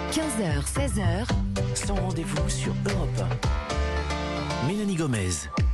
15h, 16h, Sans rendez-vous sur Europe 1. Mélanie Gomez.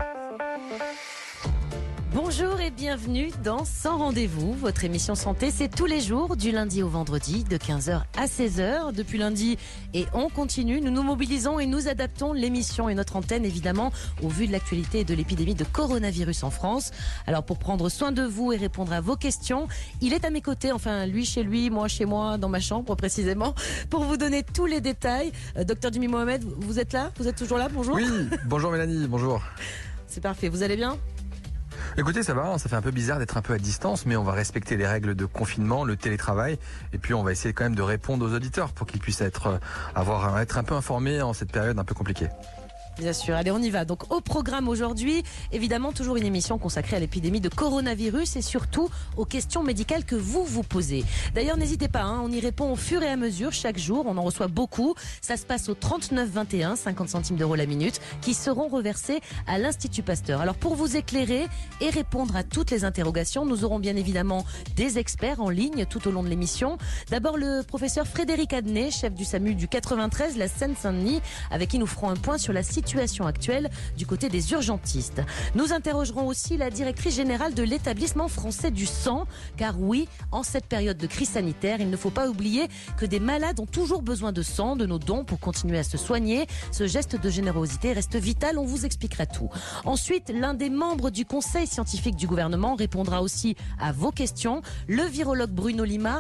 Bonjour et bienvenue dans Sans rendez-vous. Votre émission santé, c'est tous les jours, du lundi au vendredi, de 15h à 16h. Depuis lundi, et on continue, nous nous mobilisons et nous adaptons l'émission et notre antenne, évidemment, au vu de l'actualité et de l'épidémie de coronavirus en France. Alors, pour prendre soin de vous et répondre à vos questions, il est à mes côtés, enfin, lui chez lui, moi chez moi, dans ma chambre précisément, pour vous donner tous les détails. Docteur Jimmy Mohamed, vous êtes là? Vous êtes toujours là? Bonjour. Oui, bonjour Mélanie, bonjour. C'est parfait, vous allez bien? Écoutez, ça va, ça fait un peu bizarre d'être un peu à distance, mais on va respecter les règles de confinement, le télétravail, et puis on va essayer quand même de répondre aux auditeurs pour qu'ils puissent être un peu informés en cette période un peu compliquée. Bien sûr, allez on y va. Donc au programme aujourd'hui, évidemment toujours une émission consacrée à l'épidémie de coronavirus et surtout aux questions médicales que vous posez. D'ailleurs n'hésitez pas, on y répond au fur et à mesure chaque jour, on en reçoit beaucoup. Ça se passe au 39 21, 50 centimes d'euros la minute, qui seront reversés à l'Institut Pasteur. Alors pour vous éclairer et répondre à toutes les interrogations, nous aurons bien évidemment des experts en ligne tout au long de l'émission. D'abord le professeur Frédéric Adnet, chef du SAMU du 93, la Seine-Saint-Denis, avec qui nous ferons un point sur la situation actuelle du côté des urgentistes. Nous interrogerons aussi la directrice générale de l'établissement français du sang, car oui, en cette période de crise sanitaire, il ne faut pas oublier que des malades ont toujours besoin de sang, de nos dons pour continuer à se soigner. Ce geste de générosité reste vital, on vous expliquera tout. Ensuite, l'un des membres du conseil scientifique du gouvernement répondra aussi à vos questions. Le virologue Bruno Lina,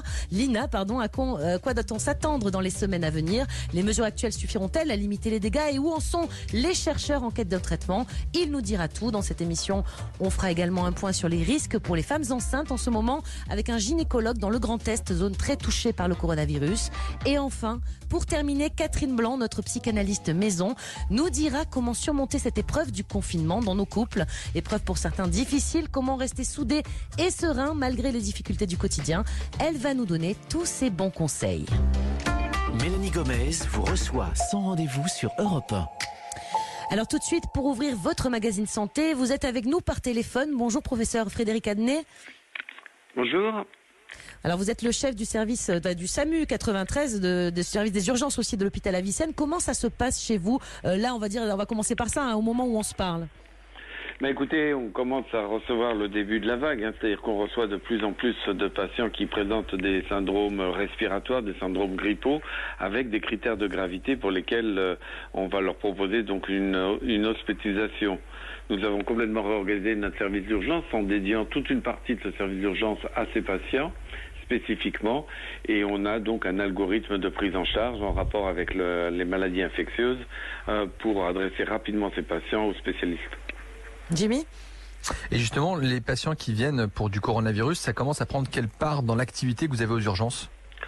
à quoi doit-on s'attendre dans les semaines à venir? Les mesures actuelles suffiront-elles à limiter les dégâts et où en sont les chercheurs en quête de traitement? Il nous dira tout dans cette émission. On fera également un point sur les risques pour les femmes enceintes en ce moment avec un gynécologue dans le Grand Est, zone très touchée par le coronavirus. Et enfin, pour terminer, Catherine Blanc, notre psychanalyste maison, nous dira comment surmonter cette épreuve du confinement dans nos couples. Épreuve pour certains difficile, comment rester soudés et sereins malgré les difficultés du quotidien. Elle va nous donner tous ses bons conseils. Mélanie Gomez vous reçoit Sans rendez-vous sur Europe 1. Alors tout de suite, pour ouvrir votre magazine santé, vous êtes avec nous par téléphone. Bonjour professeur Frédéric Adnet. Bonjour. Alors vous êtes le chef du service du SAMU 93, du service des urgences aussi de l'hôpital Avicenne. Comment ça se passe chez vous? Là, on va commencer par ça, au moment où on se parle. Écoutez, on commence à recevoir le début de la vague, c'est-à-dire qu'on reçoit de plus en plus de patients qui présentent des syndromes respiratoires, des syndromes grippaux, avec des critères de gravité pour lesquels on va leur proposer donc une hospitalisation. Nous avons complètement réorganisé notre service d'urgence en dédiant toute une partie de ce service d'urgence à ces patients spécifiquement, et on a donc un algorithme de prise en charge en rapport avec les maladies infectieuses pour adresser rapidement ces patients aux spécialistes. Jimmy? Et justement, les patients qui viennent pour du coronavirus, ça commence à prendre quelle part dans l'activité que vous avez aux urgences?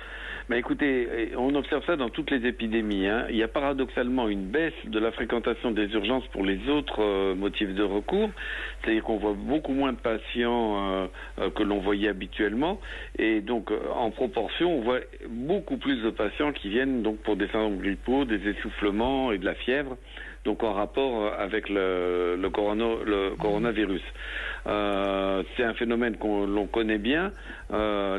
Écoutez, on observe ça dans toutes les épidémies. Il y a paradoxalement une baisse de la fréquentation des urgences pour les autres motifs de recours. C'est-à-dire qu'on voit beaucoup moins de patients que l'on voyait habituellement. Et donc, en proportion, on voit beaucoup plus de patients qui viennent donc pour des syndromes grippaux, des essoufflements et de la fièvre. Donc en rapport avec le coronavirus. C'est un phénomène l'on connaît bien. Dans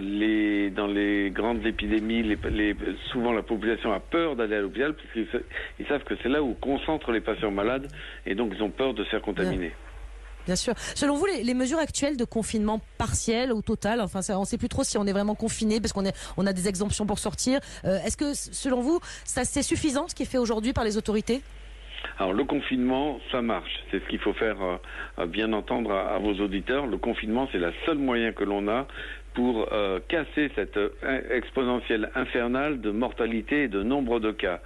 les grandes épidémies, souvent la population a peur d'aller à l'hôpital parce qu'ils savent que c'est là où concentrent les patients malades et donc ils ont peur de se faire contaminer. Bien sûr. Selon vous, les mesures actuelles de confinement partiel ou total, on ne sait plus trop si on est vraiment confiné parce qu'on a des exemptions pour sortir. Est-ce que, selon vous, c'est suffisant ce qui est fait aujourd'hui par les autorités? Alors le confinement, ça marche. C'est ce qu'il faut faire bien entendre à vos auditeurs. Le confinement, c'est le seul moyen que l'on a pour casser cette exponentielle infernale de mortalité et de nombre de cas.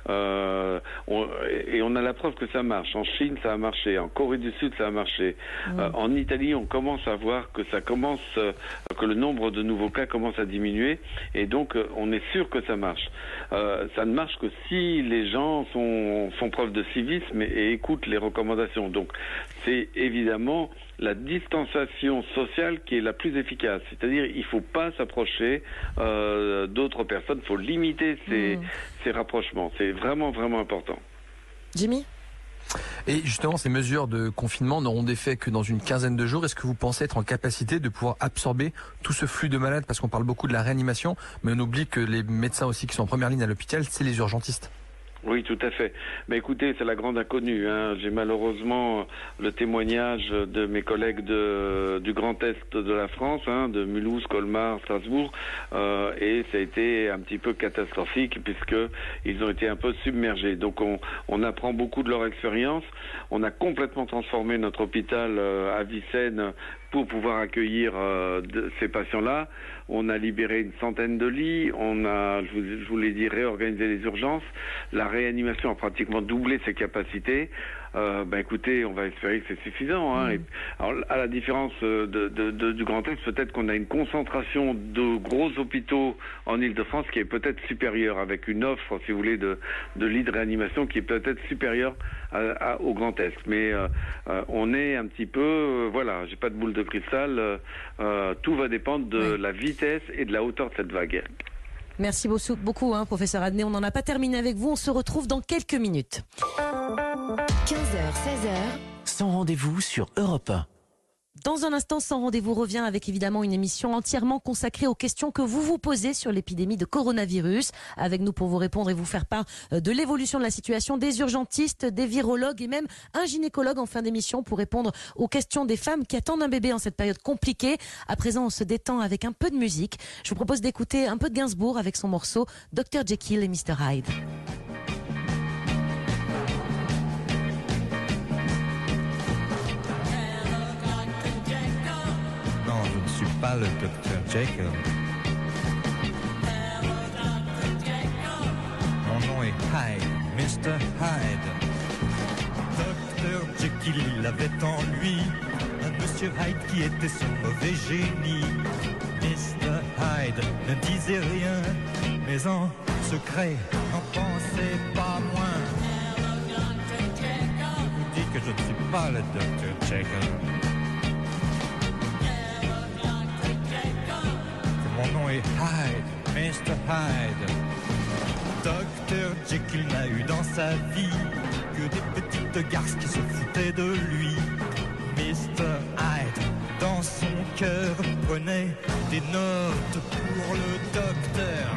Et on a la preuve que ça marche. En Chine, ça a marché. En Corée du Sud, ça a marché. En Italie, on commence à voir que que le nombre de nouveaux cas commence à diminuer. Et donc, on est sûr que ça marche. Ça ne marche que si les gens font preuve de civisme et écoutent les recommandations. Donc, c'est évidemment la distanciation sociale qui est la plus efficace. C'est-à-dire, il ne faut pas s'approcher d'autres personnes, il faut limiter ces rapprochements. C'est vraiment, vraiment important. Jimmy ? Et justement, ces mesures de confinement n'auront d'effet que dans une quinzaine de jours. Est-ce que vous pensez être en capacité de pouvoir absorber tout ce flux de malades? Parce qu'on parle beaucoup de la réanimation, mais on oublie que les médecins aussi qui sont en première ligne à l'hôpital, c'est les urgentistes. Oui, tout à fait. Mais écoutez, c'est la grande inconnue. J'ai malheureusement le témoignage de mes collègues du Grand Est de la France, de Mulhouse, Colmar, Strasbourg, et ça a été un petit peu catastrophique puisque ils ont été un peu submergés. Donc on apprend beaucoup de leur expérience. On a complètement transformé notre hôpital à Vicenne pour pouvoir accueillir ces patients-là. On a libéré une centaine de lits, on a, je vous l'ai dit, réorganisé les urgences. La réanimation a pratiquement doublé ses capacités. Écoutez, on va espérer que c'est suffisant. Et, alors, à la différence du Grand Est, peut-être qu'on a une concentration de gros hôpitaux en Île-de-France qui est peut-être supérieure, avec une offre, si vous voulez, de lits de réanimation qui est peut-être supérieure au Grand Est. Mais on est un petit peu, voilà, j'ai pas de boule de cristal. Tout va dépendre de la vitesse et de la hauteur de cette vague. Merci beaucoup, professeur Adnet. On n'en a pas terminé avec vous. On se retrouve dans quelques minutes. 15h, 16h. Sans rendez-vous sur Europe 1. Dans un instant, Sans rendez-vous revient avec évidemment une émission entièrement consacrée aux questions que vous vous posez sur l'épidémie de coronavirus. Avec nous pour vous répondre et vous faire part de l'évolution de la situation des urgentistes, des virologues et même un gynécologue en fin d'émission pour répondre aux questions des femmes qui attendent un bébé en cette période compliquée. À présent, on se détend avec un peu de musique. Je vous propose d'écouter un peu de Gainsbourg avec son morceau Dr Jekyll et Mr Hyde. Je ne suis pas le Dr Jekyll. Mon nom est Hyde, Mr Hyde. Dr Jekyll, il avait en lui un Monsieur Hyde qui était son mauvais génie. Mr Hyde ne disait rien, mais en secret n'en pensait pas moins. Je vous dis que je ne suis pas le Dr Jekyll. Mon nom est Hyde, Mr Hyde. Dr Jekyll n'a eu dans sa vie que des petites garces qui se foutaient de lui. Mr Hyde, dans son cœur, prenait des notes pour le docteur.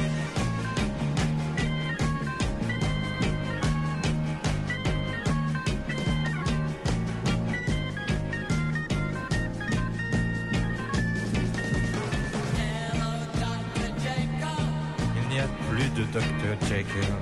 De Dr Jekyll.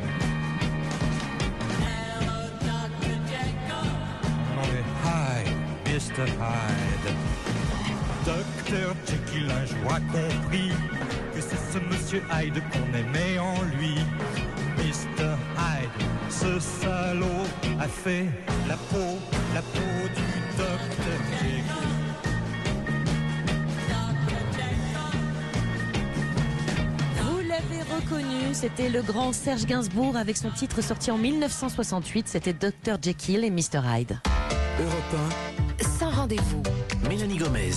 Mon nom est Hyde, Mr Hyde. Dr Jekyll un jour a compris que c'est ce Monsieur Hyde qu'on aimait en lui. Mr Hyde, ce salaud a fait la peau du Dr Jekyll. Reconnu, c'était le grand Serge Gainsbourg avec son titre sorti en 1968, c'était Dr Jekyll et Mr Hyde. Europe 1. Sans rendez-vous. 1, Mélanie Gomez.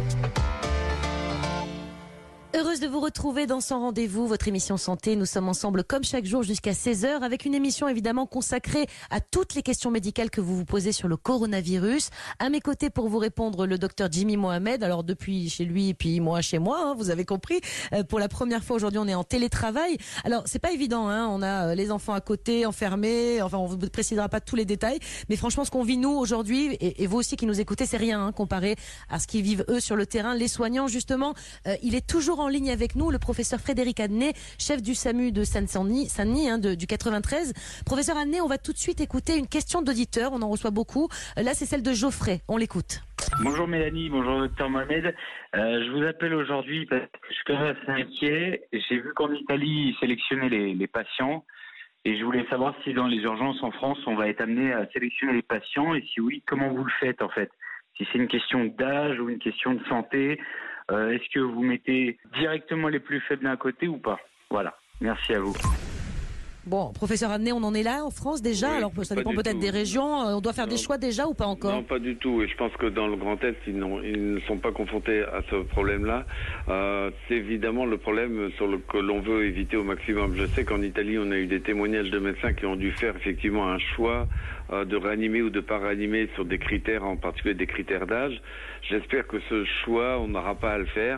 Heureuse de vous retrouver dans Sans rendez-vous, votre émission santé. Nous sommes ensemble comme chaque jour jusqu'à 16h avec une émission évidemment consacrée à toutes les questions médicales que vous vous posez sur le coronavirus. À mes côtés pour vous répondre, le docteur Jimmy Mohamed. Alors depuis chez lui et puis moi chez moi, vous avez compris. Pour la première fois aujourd'hui, on est en télétravail. Alors c'est pas évident, on a les enfants à côté, enfermés. Enfin, on vous précisera pas tous les détails. Mais franchement, ce qu'on vit nous aujourd'hui, et vous aussi qui nous écoutez, c'est rien comparé à ce qu'ils vivent eux sur le terrain. Les soignants, justement, il est toujours en ligne avec nous, le professeur Frédéric Adnet, chef du SAMU de Saint-Denis, du 93. Professeur Adnet, on va tout de suite écouter une question d'auditeur, on en reçoit beaucoup. Là, c'est celle de Geoffrey, on l'écoute. Bonjour Mélanie, bonjour docteur Mohamed. Je vous appelle aujourd'hui parce que je suis quand même assez inquiet. J'ai vu qu'en Italie, ils sélectionnaient les patients et je voulais savoir si dans les urgences en France, on va être amené à sélectionner les patients et si oui, comment vous le faites en fait. Si c'est une question d'âge ou une question de santé, est-ce que vous mettez directement les plus faibles d'un côté ou pas? Voilà, merci à vous. Bon, professeur Adnet, on en est là en France déjà. Oui, alors ça pas dépend du peut-être tout. des régions. On doit faire des Non. choix déjà ou pas encore? Non, pas du tout. Et je pense que dans le Grand Est, ils ne sont pas confrontés à ce problème-là. C'est évidemment le problème que l'on veut éviter au maximum. Je sais qu'en Italie, on a eu des témoignages de médecins qui ont dû faire effectivement un choix de réanimer ou de pas réanimer sur des critères, en particulier des critères d'âge. J'espère que ce choix, on n'aura pas à le faire.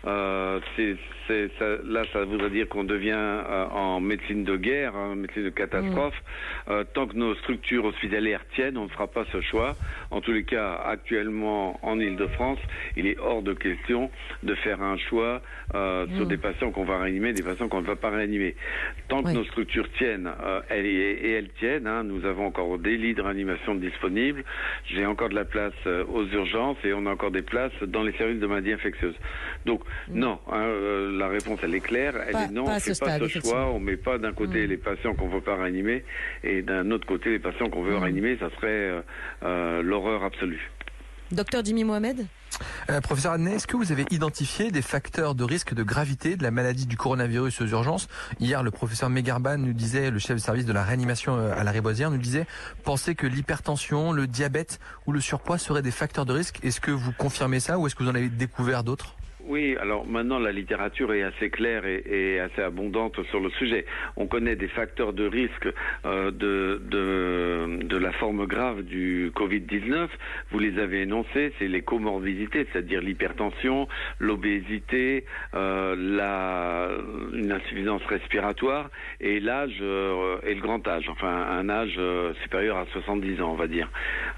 Là, ça voudrait dire qu'on devient en médecine de guerre, médecine de catastrophe. Tant que nos structures hospitalières tiennent, on ne fera pas ce choix. En tous les cas, actuellement, en Île-de-France, il est hors de question de faire un choix sur des patients qu'on va réanimer, des patients qu'on ne va pas réanimer. Tant que nos structures tiennent, elles tiennent, nous avons encore des lits de réanimation disponibles, j'ai encore de la place aux urgences et on a encore des places dans les services de maladies infectieuses. Donc, non, la réponse, elle est claire, elle est non, on ne fait pas ce choix, on ne met pas d'un côté les patients qu'on ne veut pas réanimer et d'un autre côté les patients qu'on veut réanimer, ça serait l'horreur absolue. Docteur Jimmy Mohamed? Professeur Adnet, est-ce que vous avez identifié des facteurs de risque de gravité de la maladie du coronavirus aux urgences? Hier, le professeur Megarban nous disait, le chef de service de la réanimation à la Riboisière, nous disait penser que l'hypertension, le diabète ou le surpoids seraient des facteurs de risque. Est-ce que vous confirmez ça ou est-ce que vous en avez découvert d'autres? Oui, alors maintenant la littérature est assez claire et assez abondante sur le sujet. On connaît des facteurs de risque de la forme grave du Covid-19. Vous les avez énoncés, c'est les comorbidités, c'est-à-dire l'hypertension, l'obésité, une insuffisance respiratoire et l'âge et le grand âge, enfin un âge supérieur à 70 ans, on va dire.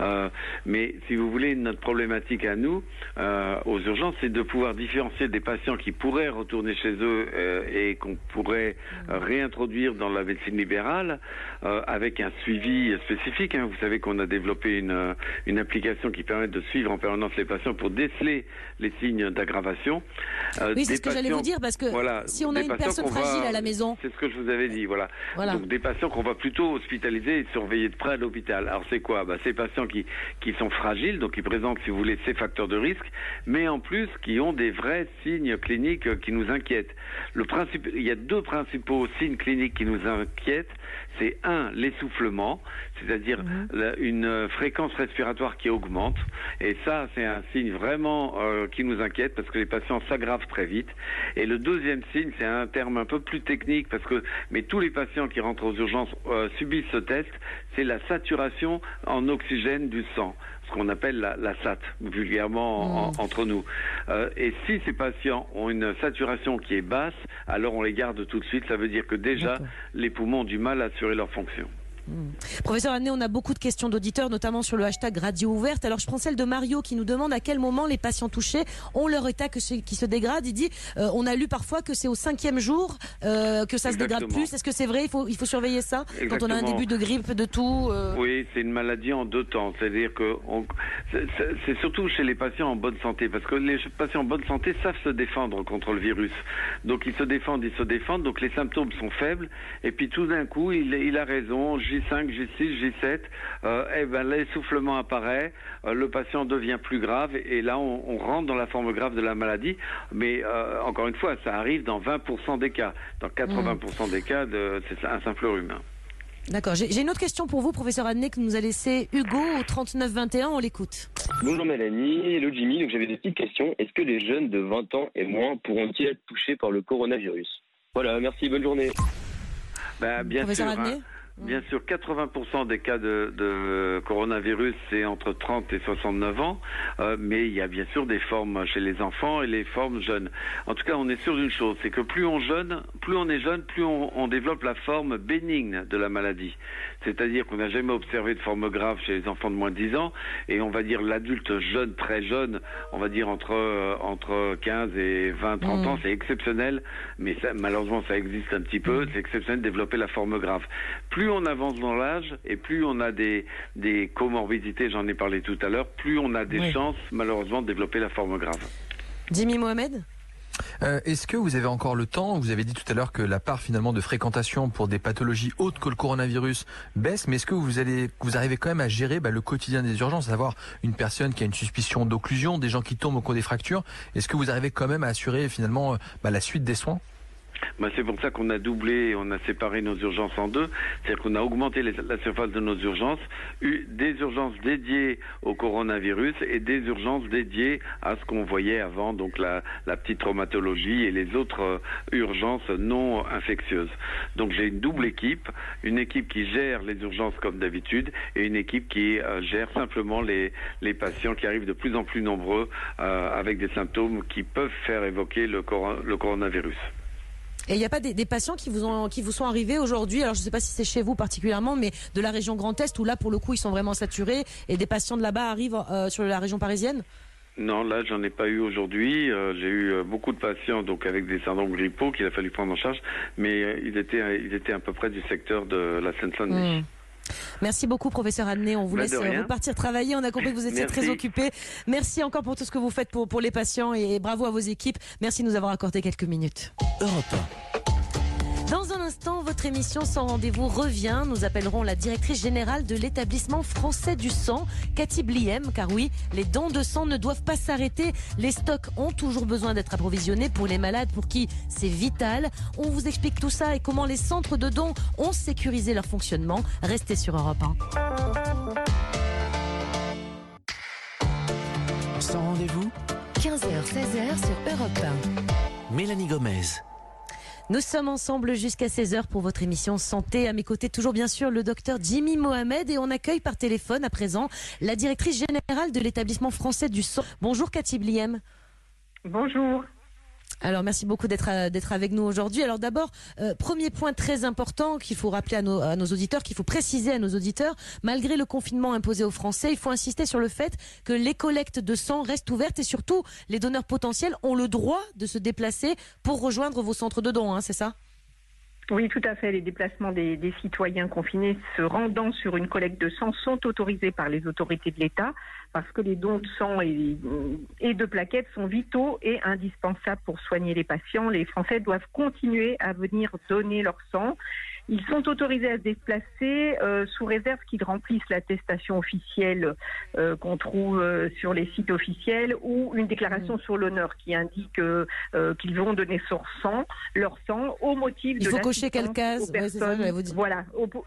Mais si vous voulez, notre problématique à nous, aux urgences, c'est de pouvoir différencier des patients qui pourraient retourner chez eux et qu'on pourrait réintroduire dans la médecine libérale avec un suivi spécifique. Vous savez qu'on a développé une application qui permet de suivre en permanence les patients pour déceler les signes d'aggravation. Oui, c'est ce que j'allais vous dire parce que si on a une personne fragile à la maison... C'est ce que je vous avais dit, voilà. Donc des patients qu'on va plutôt hospitaliser et surveiller de près à l'hôpital. Alors c'est quoi? Ces patients qui sont fragiles, donc qui présentent, si vous voulez, ces facteurs de risque, mais en plus qui ont des vrais signes cliniques qui nous inquiètent. Il y a deux principaux signes cliniques qui nous inquiètent. C'est l'essoufflement, c'est-à-dire une fréquence respiratoire qui augmente. Et ça, c'est un signe vraiment qui nous inquiète parce que les patients s'aggravent très vite. Et le deuxième signe, c'est un terme un peu plus technique mais tous les patients qui rentrent aux urgences subissent ce test, c'est la saturation en oxygène du sang, ce qu'on appelle la SAT, vulgairement entre nous. Et si ces patients ont une saturation qui est basse, alors on les garde tout de suite. Ça veut dire que déjà, les poumons ont du mal à assurer leur fonction. Professeur Adnet, on a beaucoup de questions d'auditeurs, notamment sur le hashtag Radio Ouverte. Alors je prends celle de Mario qui nous demande à quel moment les patients touchés ont leur état qui se dégrade. Il dit, on a lu parfois que c'est au 5e jour que ça se dégrade plus. Est-ce que c'est vrai? Il faut surveiller ça quand on a un début de grippe, de tout Oui, c'est une maladie en deux temps. C'est-à-dire que c'est surtout chez les patients en bonne santé, parce que les patients en bonne santé savent se défendre contre le virus. Donc ils se défendent, donc les symptômes sont faibles, et puis tout d'un coup, il a raison, J5, J6, J7, l'essoufflement apparaît, le patient devient plus grave et là on rentre dans la forme grave de la maladie. Mais encore une fois, ça arrive dans 20% des cas. Dans 80% des cas, c'est un simple rhume. D'accord. J'ai une autre question pour vous, professeur Adnet, que nous a laissé Hugo au 3921. On l'écoute. Bonjour Mélanie, hello Jimmy. Donc j'avais des petites questions. Est-ce que les jeunes de 20 ans et moins pourront-ils être touchés par le coronavirus? Voilà, merci, bonne journée. Bien professeur sûr. Adnet. Bien sûr, 80% des cas de coronavirus, c'est entre 30 et 69 ans, mais il y a bien sûr des formes chez les enfants et les formes jeunes. En tout cas, on est sûr d'une chose, c'est que plus on est jeune, plus on développe la forme bénigne de la maladie. C'est-à-dire qu'on n'a jamais observé de forme grave chez les enfants de moins de 10 ans, et on va dire l'adulte jeune, très jeune, on va dire entre 15 et 20, 30 ans, c'est exceptionnel, mais ça, malheureusement ça existe un petit peu, c'est exceptionnel de développer la forme grave. Plus on avance dans l'âge et plus on a des comorbidités, j'en ai parlé tout à l'heure, plus on a des chances malheureusement de développer la forme grave. Jimmy Mohamed? Est-ce que vous avez encore le temps? Vous avez dit tout à l'heure que la part finalement de fréquentation pour des pathologies autres que le coronavirus baisse, mais est-ce que vous arrivez quand même à gérer le quotidien des urgences, à savoir une personne qui a une suspicion d'occlusion, des gens qui tombent au cours des fractures? Est-ce que vous arrivez quand même à assurer finalement la suite des soins? C'est pour ça qu'on a doublé, on a séparé nos urgences en deux. C'est-à-dire qu'on a augmenté la surface de nos urgences, des urgences dédiées au coronavirus et des urgences dédiées à ce qu'on voyait avant, donc la petite traumatologie et les autres urgences non infectieuses. Donc j'ai une double équipe, une équipe qui gère les urgences comme d'habitude et une équipe qui gère simplement les patients qui arrivent de plus en plus nombreux avec des symptômes qui peuvent faire évoquer le coronavirus. Et il n'y a pas des patients qui vous sont arrivés aujourd'hui, alors je ne sais pas si c'est chez vous particulièrement, mais de la région Grand Est, où là pour le coup ils sont vraiment saturés, et des patients de là-bas arrivent sur la région parisienne? Non, là j'en ai pas eu aujourd'hui. J'ai eu beaucoup de patients donc avec des syndromes grippaux qu'il a fallu prendre en charge, mais ils étaient à peu près du secteur de la Seine-Saint-Denis. Merci beaucoup, professeur Adnet. On vous laisse repartir travailler. On a compris que vous étiez très occupé. Merci encore pour tout ce que vous faites pour les patients et bravo à vos équipes. Merci de nous avoir accordé quelques minutes. Europe 1. Dans un instant, votre émission Sans Rendez-vous revient. Nous appellerons la directrice générale de l'établissement français du sang, Cathy Bliem, car oui, les dons de sang ne doivent pas s'arrêter. Les stocks ont toujours besoin d'être approvisionnés pour les malades pour qui c'est vital. On vous explique tout ça et comment les centres de dons ont sécurisé leur fonctionnement. Restez sur Europe 1. Sans Rendez-vous, 15h-16h sur Europe 1. Mélanie Gomez. Nous sommes ensemble jusqu'à 16h pour votre émission Santé. À mes côtés, toujours bien sûr, le docteur Jimmy Mohamed. Et on accueille par téléphone à présent la directrice générale de l'établissement français du sang. Bonjour Cathy Bliem. Bonjour. Alors merci beaucoup d'être avec nous aujourd'hui. Alors d'abord, premier point très important qu'il faut rappeler à nos auditeurs, qu'il faut préciser à nos auditeurs, malgré le confinement imposé aux Français, il faut insister sur le fait que les collectes de sang restent ouvertes et surtout les donneurs potentiels ont le droit de se déplacer pour rejoindre vos centres de dons, c'est ça ? Oui, tout à fait. Les déplacements des citoyens confinés se rendant sur une collecte de sang sont autorisés par les autorités de l'État parce que les dons de sang et de plaquettes sont vitaux et indispensables pour soigner les patients. Les Français doivent continuer à venir donner leur sang. Ils sont autorisés à se déplacer sous réserve qu'ils remplissent l'attestation officielle qu'on trouve sur les sites officiels ou une déclaration sur l'honneur qui indique qu'ils vont donner leur sang au motif de il faut cocher quelle case? Ouais, c'est ça, vous dire. Voilà,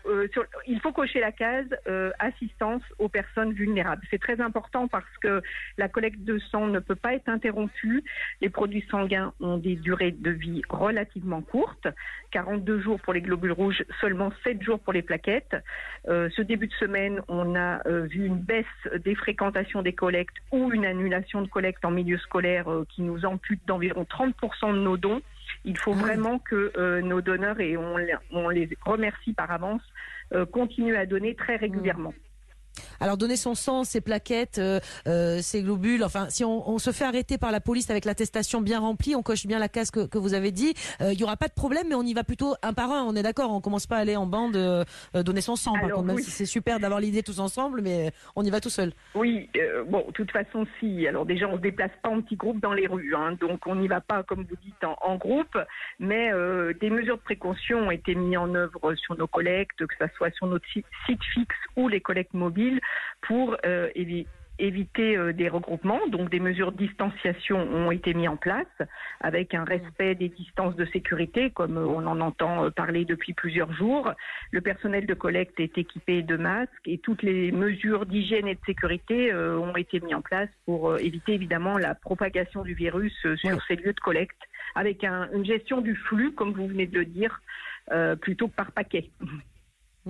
il faut cocher la case assistance aux personnes vulnérables. C'est très important parce que la collecte de sang ne peut pas être interrompue. Les produits sanguins ont des durées de vie relativement courtes, 42 jours pour les globules rouges, seulement 7 jours pour les plaquettes. Ce début de semaine, on a vu une baisse des fréquentations des collectes ou une annulation de collecte en milieu scolaire qui nous ampute d'environ 30% de nos dons. Il faut vraiment que nos donneurs, et on les remercie par avance, continuent à donner très régulièrement. Alors donner son sang, ses plaquettes, ses globules, enfin si on se fait arrêter par la police avec l'attestation bien remplie, on coche bien la case que vous avez dit, il n'y aura pas de problème, mais on y va plutôt un par un, on est d'accord, on commence pas à aller en bande donner son sang, par contre, même si c'est super d'avoir l'idée tous ensemble, mais on y va tout seul. Oui, de toute façon si, alors déjà on se déplace pas en petits groupes dans les rues, donc on n'y va pas comme vous dites en groupe, mais des mesures de précaution ont été mises en œuvre sur nos collectes, que ce soit sur notre site fixe ou les collectes mobiles, pour éviter des regroupements. Donc des mesures de distanciation ont été mises en place avec un respect des distances de sécurité comme on en entend parler depuis plusieurs jours. Le personnel de collecte est équipé de masques et toutes les mesures d'hygiène et de sécurité ont été mises en place pour éviter évidemment la propagation du virus sur ces lieux de collecte avec une gestion du flux, comme vous venez de le dire, plutôt que par paquet. Jimmy ?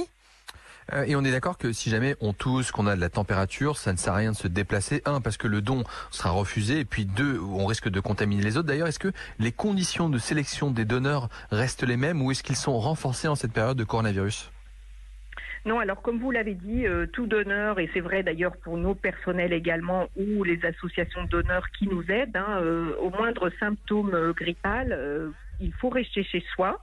Et on est d'accord que si jamais on tousse, qu'on a de la température, ça ne sert à rien de se déplacer. Un, parce que le don sera refusé. Et puis deux, on risque de contaminer les autres. D'ailleurs, est-ce que les conditions de sélection des donneurs restent les mêmes ou est-ce qu'ils sont renforcés en cette période de coronavirus ? Non, alors comme vous l'avez dit, tout donneur, et c'est vrai d'ailleurs pour nos personnels également ou les associations de donneurs qui nous aident, au moindre symptôme grippal, il faut rester chez soi.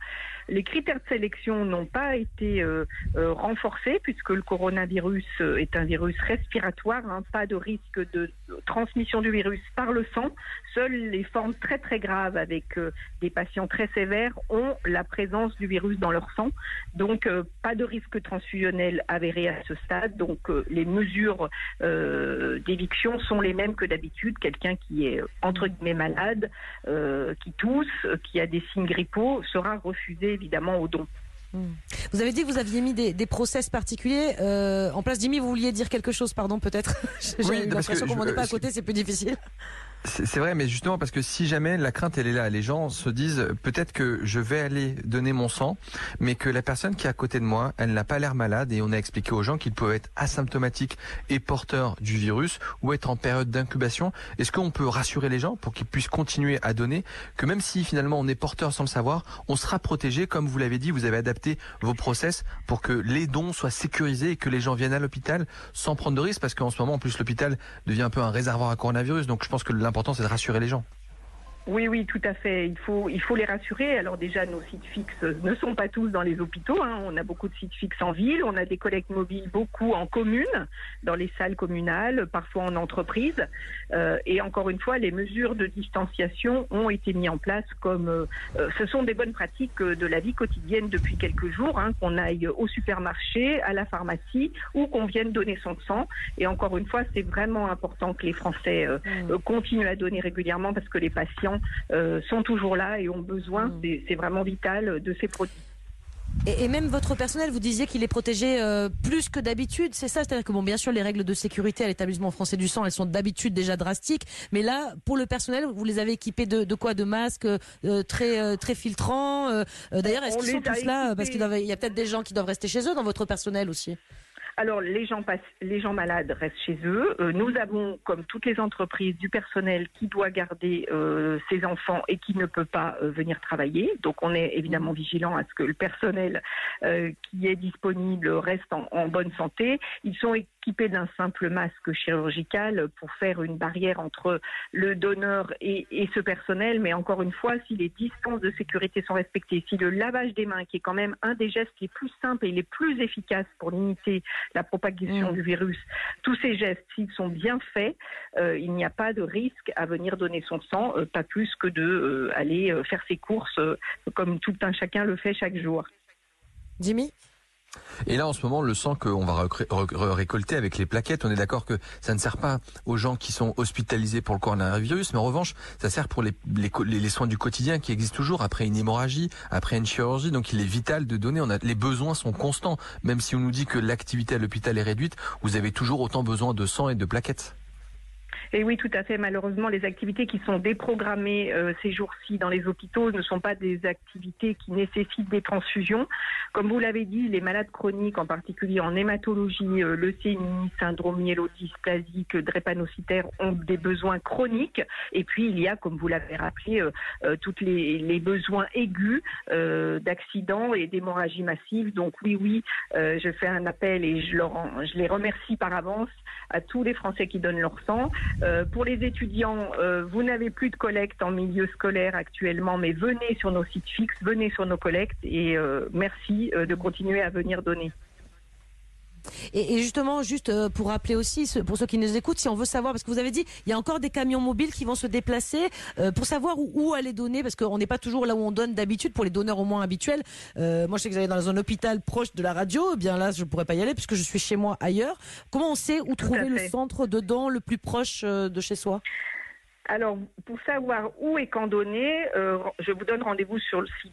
Les critères de sélection n'ont pas été renforcés puisque le coronavirus est un virus respiratoire, pas de risque de transmission du virus par le sang. Seules les formes très très graves avec des patients très sévères ont la présence du virus dans leur sang. Donc pas de risque transfusionnel avéré à ce stade. Donc les mesures d'éviction sont les mêmes que d'habitude. Quelqu'un qui est entre guillemets malade, qui tousse, qui a des signes grippaux, sera refusé évidemment au don. Vous avez dit que vous aviez mis des process particuliers en place. Jimmy, vous vouliez dire quelque chose, pardon, peut-être? J'ai l'impression qu'on n'est pas à côté, c'est plus difficile. C'est vrai, mais justement parce que si jamais la crainte elle est là, les gens se disent peut-être que je vais aller donner mon sang, mais que la personne qui est à côté de moi, elle n'a pas l'air malade, et on a expliqué aux gens qu'ils peuvent être asymptomatiques et porteurs du virus ou être en période d'incubation. Est-ce qu'on peut rassurer les gens pour qu'ils puissent continuer à donner, que même si finalement on est porteur sans le savoir, on sera protégé, comme vous l'avez dit, vous avez adapté vos process pour que les dons soient sécurisés et que les gens viennent à l'hôpital sans prendre de risques, parce qu'en ce moment en plus l'hôpital devient un peu un réservoir à coronavirus, donc je pense que l'important c'est de rassurer les gens. Oui, tout à fait. Il faut les rassurer. Alors déjà, nos sites fixes ne sont pas tous dans les hôpitaux. On a beaucoup de sites fixes en ville. On a des collectes mobiles, beaucoup en commune, dans les salles communales, parfois en entreprise. Et encore une fois, les mesures de distanciation ont été mises en place comme... ce sont des bonnes pratiques de la vie quotidienne depuis quelques jours, qu'on aille au supermarché, à la pharmacie ou qu'on vienne donner son sang. Et encore une fois, c'est vraiment important que les Français continuent à donner régulièrement parce que les patients sont toujours là et ont besoin, c'est vraiment vital, de ces produits. Et même votre personnel, vous disiez qu'il est protégé plus que d'habitude, c'est ça? C'est-à-dire que bon, bien sûr, les règles de sécurité à l'établissement français du sang, elles sont d'habitude déjà drastiques, mais là, pour le personnel, vous les avez équipés de quoi? De masques très filtrants. D'ailleurs, est-ce qu'ils sont tous là? Parce qu'il y a peut-être des gens qui doivent rester chez eux dans votre personnel aussi. Alors, les gens malades restent chez eux. Nous avons, comme toutes les entreprises, du personnel qui doit garder ses enfants et qui ne peut pas venir travailler. Donc, on est évidemment vigilant à ce que le personnel qui est disponible reste en bonne santé. Ils sont équipés d'un simple masque chirurgical pour faire une barrière entre le donneur et ce personnel. Mais encore une fois, si les distances de sécurité sont respectées, si le lavage des mains, qui est quand même un des gestes les plus simples et les plus efficaces pour limiter la propagation du virus, tous ces gestes, s'ils sont bien faits, il n'y a pas de risque à venir donner son sang, pas plus que de aller faire ses courses comme tout un chacun le fait chaque jour. Jimmy ? Et là, en ce moment, le sang qu'on va récolter avec les plaquettes, on est d'accord que ça ne sert pas aux gens qui sont hospitalisés pour le coronavirus, mais en revanche, ça sert pour les soins du quotidien qui existent toujours après une hémorragie, après une chirurgie. Donc, il est vital de donner. Les besoins sont constants. Même si on nous dit que l'activité à l'hôpital est réduite, vous avez toujours autant besoin de sang et de plaquettes. Et oui, tout à fait. Malheureusement, les activités qui sont déprogrammées ces jours-ci dans les hôpitaux ne sont pas des activités qui nécessitent des transfusions. Comme vous l'avez dit, les malades chroniques, en particulier en hématologie, leucémie, syndrome myélodysplasique, drépanocytaire, ont des besoins chroniques. Et puis, il y a, comme vous l'avez rappelé, tous les besoins aigus d'accidents et d'hémorragie massive. Donc oui, je fais un appel et je les remercie par avance à tous les Français qui donnent leur sang. Pour les étudiants, vous n'avez plus de collecte en milieu scolaire actuellement, mais venez sur nos sites fixes, venez sur nos collectes et merci de continuer à venir donner. Et justement, juste pour rappeler aussi, pour ceux qui nous écoutent, si on veut savoir, parce que vous avez dit, il y a encore des camions mobiles qui vont se déplacer pour savoir où aller donner, parce qu'on n'est pas toujours là où on donne d'habitude, pour les donneurs au moins habituels. Moi, je sais que vous allez dans un hôpital proche de la radio, eh bien là, je ne pourrais pas y aller puisque je suis chez moi ailleurs. Comment on sait où trouver le centre de don le plus proche de chez soi ? Alors, pour savoir où et quand donner, je vous donne rendez-vous sur le site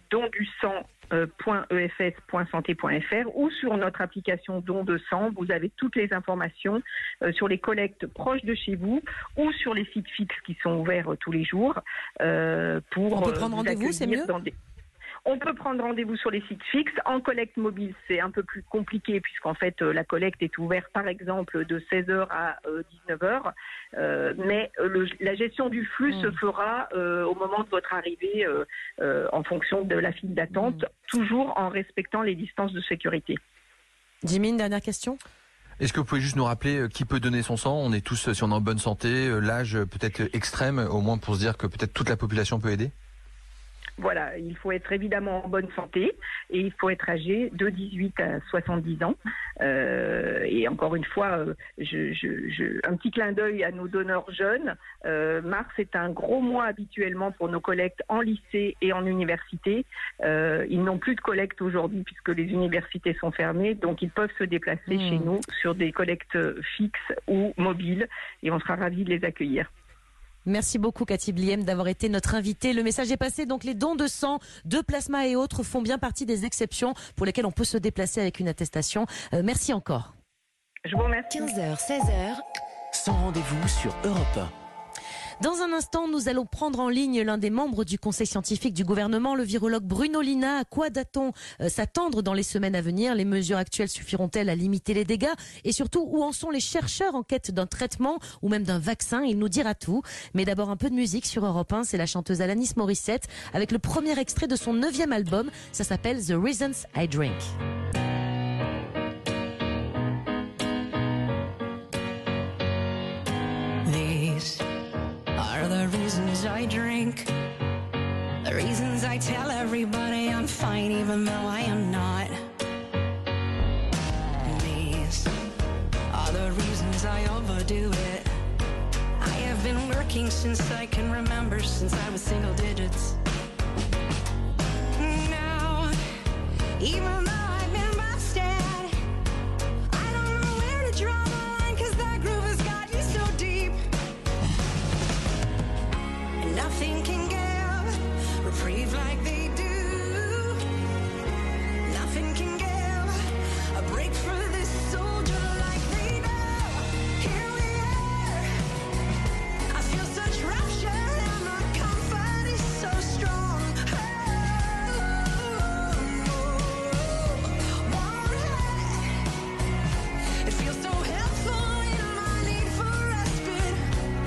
dondusang.efs.santé.fr ou sur notre application Don de sang. Vous avez toutes les informations sur les collectes proches de chez vous ou sur les sites fixes qui sont ouverts tous les jours. On peut prendre rendez-vous, c'est mieux ? On peut prendre rendez-vous sur les sites fixes. En collecte mobile, c'est un peu plus compliqué puisqu'en fait, la collecte est ouverte par exemple de 16h à 19h. Mais la gestion du flux se fera au moment de votre arrivée en fonction de la file d'attente, toujours en respectant les distances de sécurité. Jimmy, une dernière question ? Est-ce que vous pouvez juste nous rappeler qui peut donner son sang ? On est tous, si on est en bonne santé, l'âge peut-être extrême, au moins pour se dire que peut-être toute la population peut aider ? Voilà, il faut être évidemment en bonne santé et il faut être âgé de 18 à 70 ans. Et encore une fois, un petit clin d'œil à nos donneurs jeunes. Mars est un gros mois habituellement pour nos collectes en lycée et en université. Ils n'ont plus de collecte aujourd'hui puisque les universités sont fermées, donc ils peuvent se déplacer chez nous sur des collectes fixes ou mobiles et on sera ravis de les accueillir. Merci beaucoup Cathy Bliem d'avoir été notre invitée. Le message est passé, donc les dons de sang, de plasma et autres font bien partie des exceptions pour lesquelles on peut se déplacer avec une attestation. Merci encore. Je vous remercie. 15h, 16h. Sans rendez-vous sur Europe 1. Dans un instant, nous allons prendre en ligne l'un des membres du conseil scientifique du gouvernement, le virologue Bruno Lina. À quoi doit-on s'attendre dans les semaines à venir? Les mesures actuelles suffiront-elles à limiter les dégâts? Et surtout, où en sont les chercheurs en quête d'un traitement ou même d'un vaccin? Il nous dira tout. Mais d'abord, un peu de musique sur Europe 1. C'est la chanteuse Alanis Morissette avec le premier extrait de son 9e album. Ça s'appelle The Reasons I Drink. The reasons I drink, the reasons I tell everybody I'm fine even though I am not. These are the reasons I overdo it. I have been working since I can remember, since I was single digits. Now, even though I've been busted, I don't know where to draw the line, 'cause that groove has got you so deep. Nothing can give reprieve like they do. Nothing can give a break for this soldier like they do. Here we are. I feel such rapture and my comfort is so strong. It feels so helpful in my need for respite.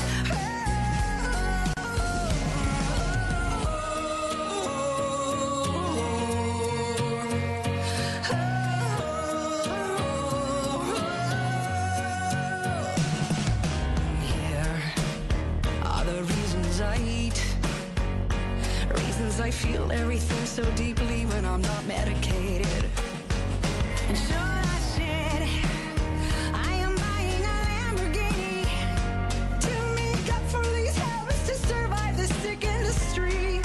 I feel everything so deeply when I'm not medicated. And sure I said I am buying a Lamborghini to make up for these habits, to survive this sick industry.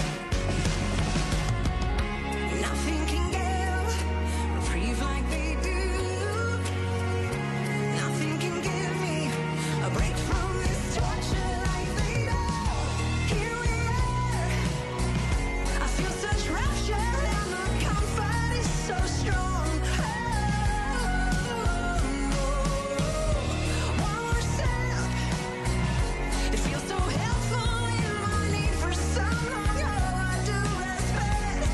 Nothing can give reprieve like they do. Nothing can give me a break from this torture like they do. Here we are. I feel such rapture and my comfort is so strong. One more step. It feels so helpful in my need for someone. Oh, I do respect.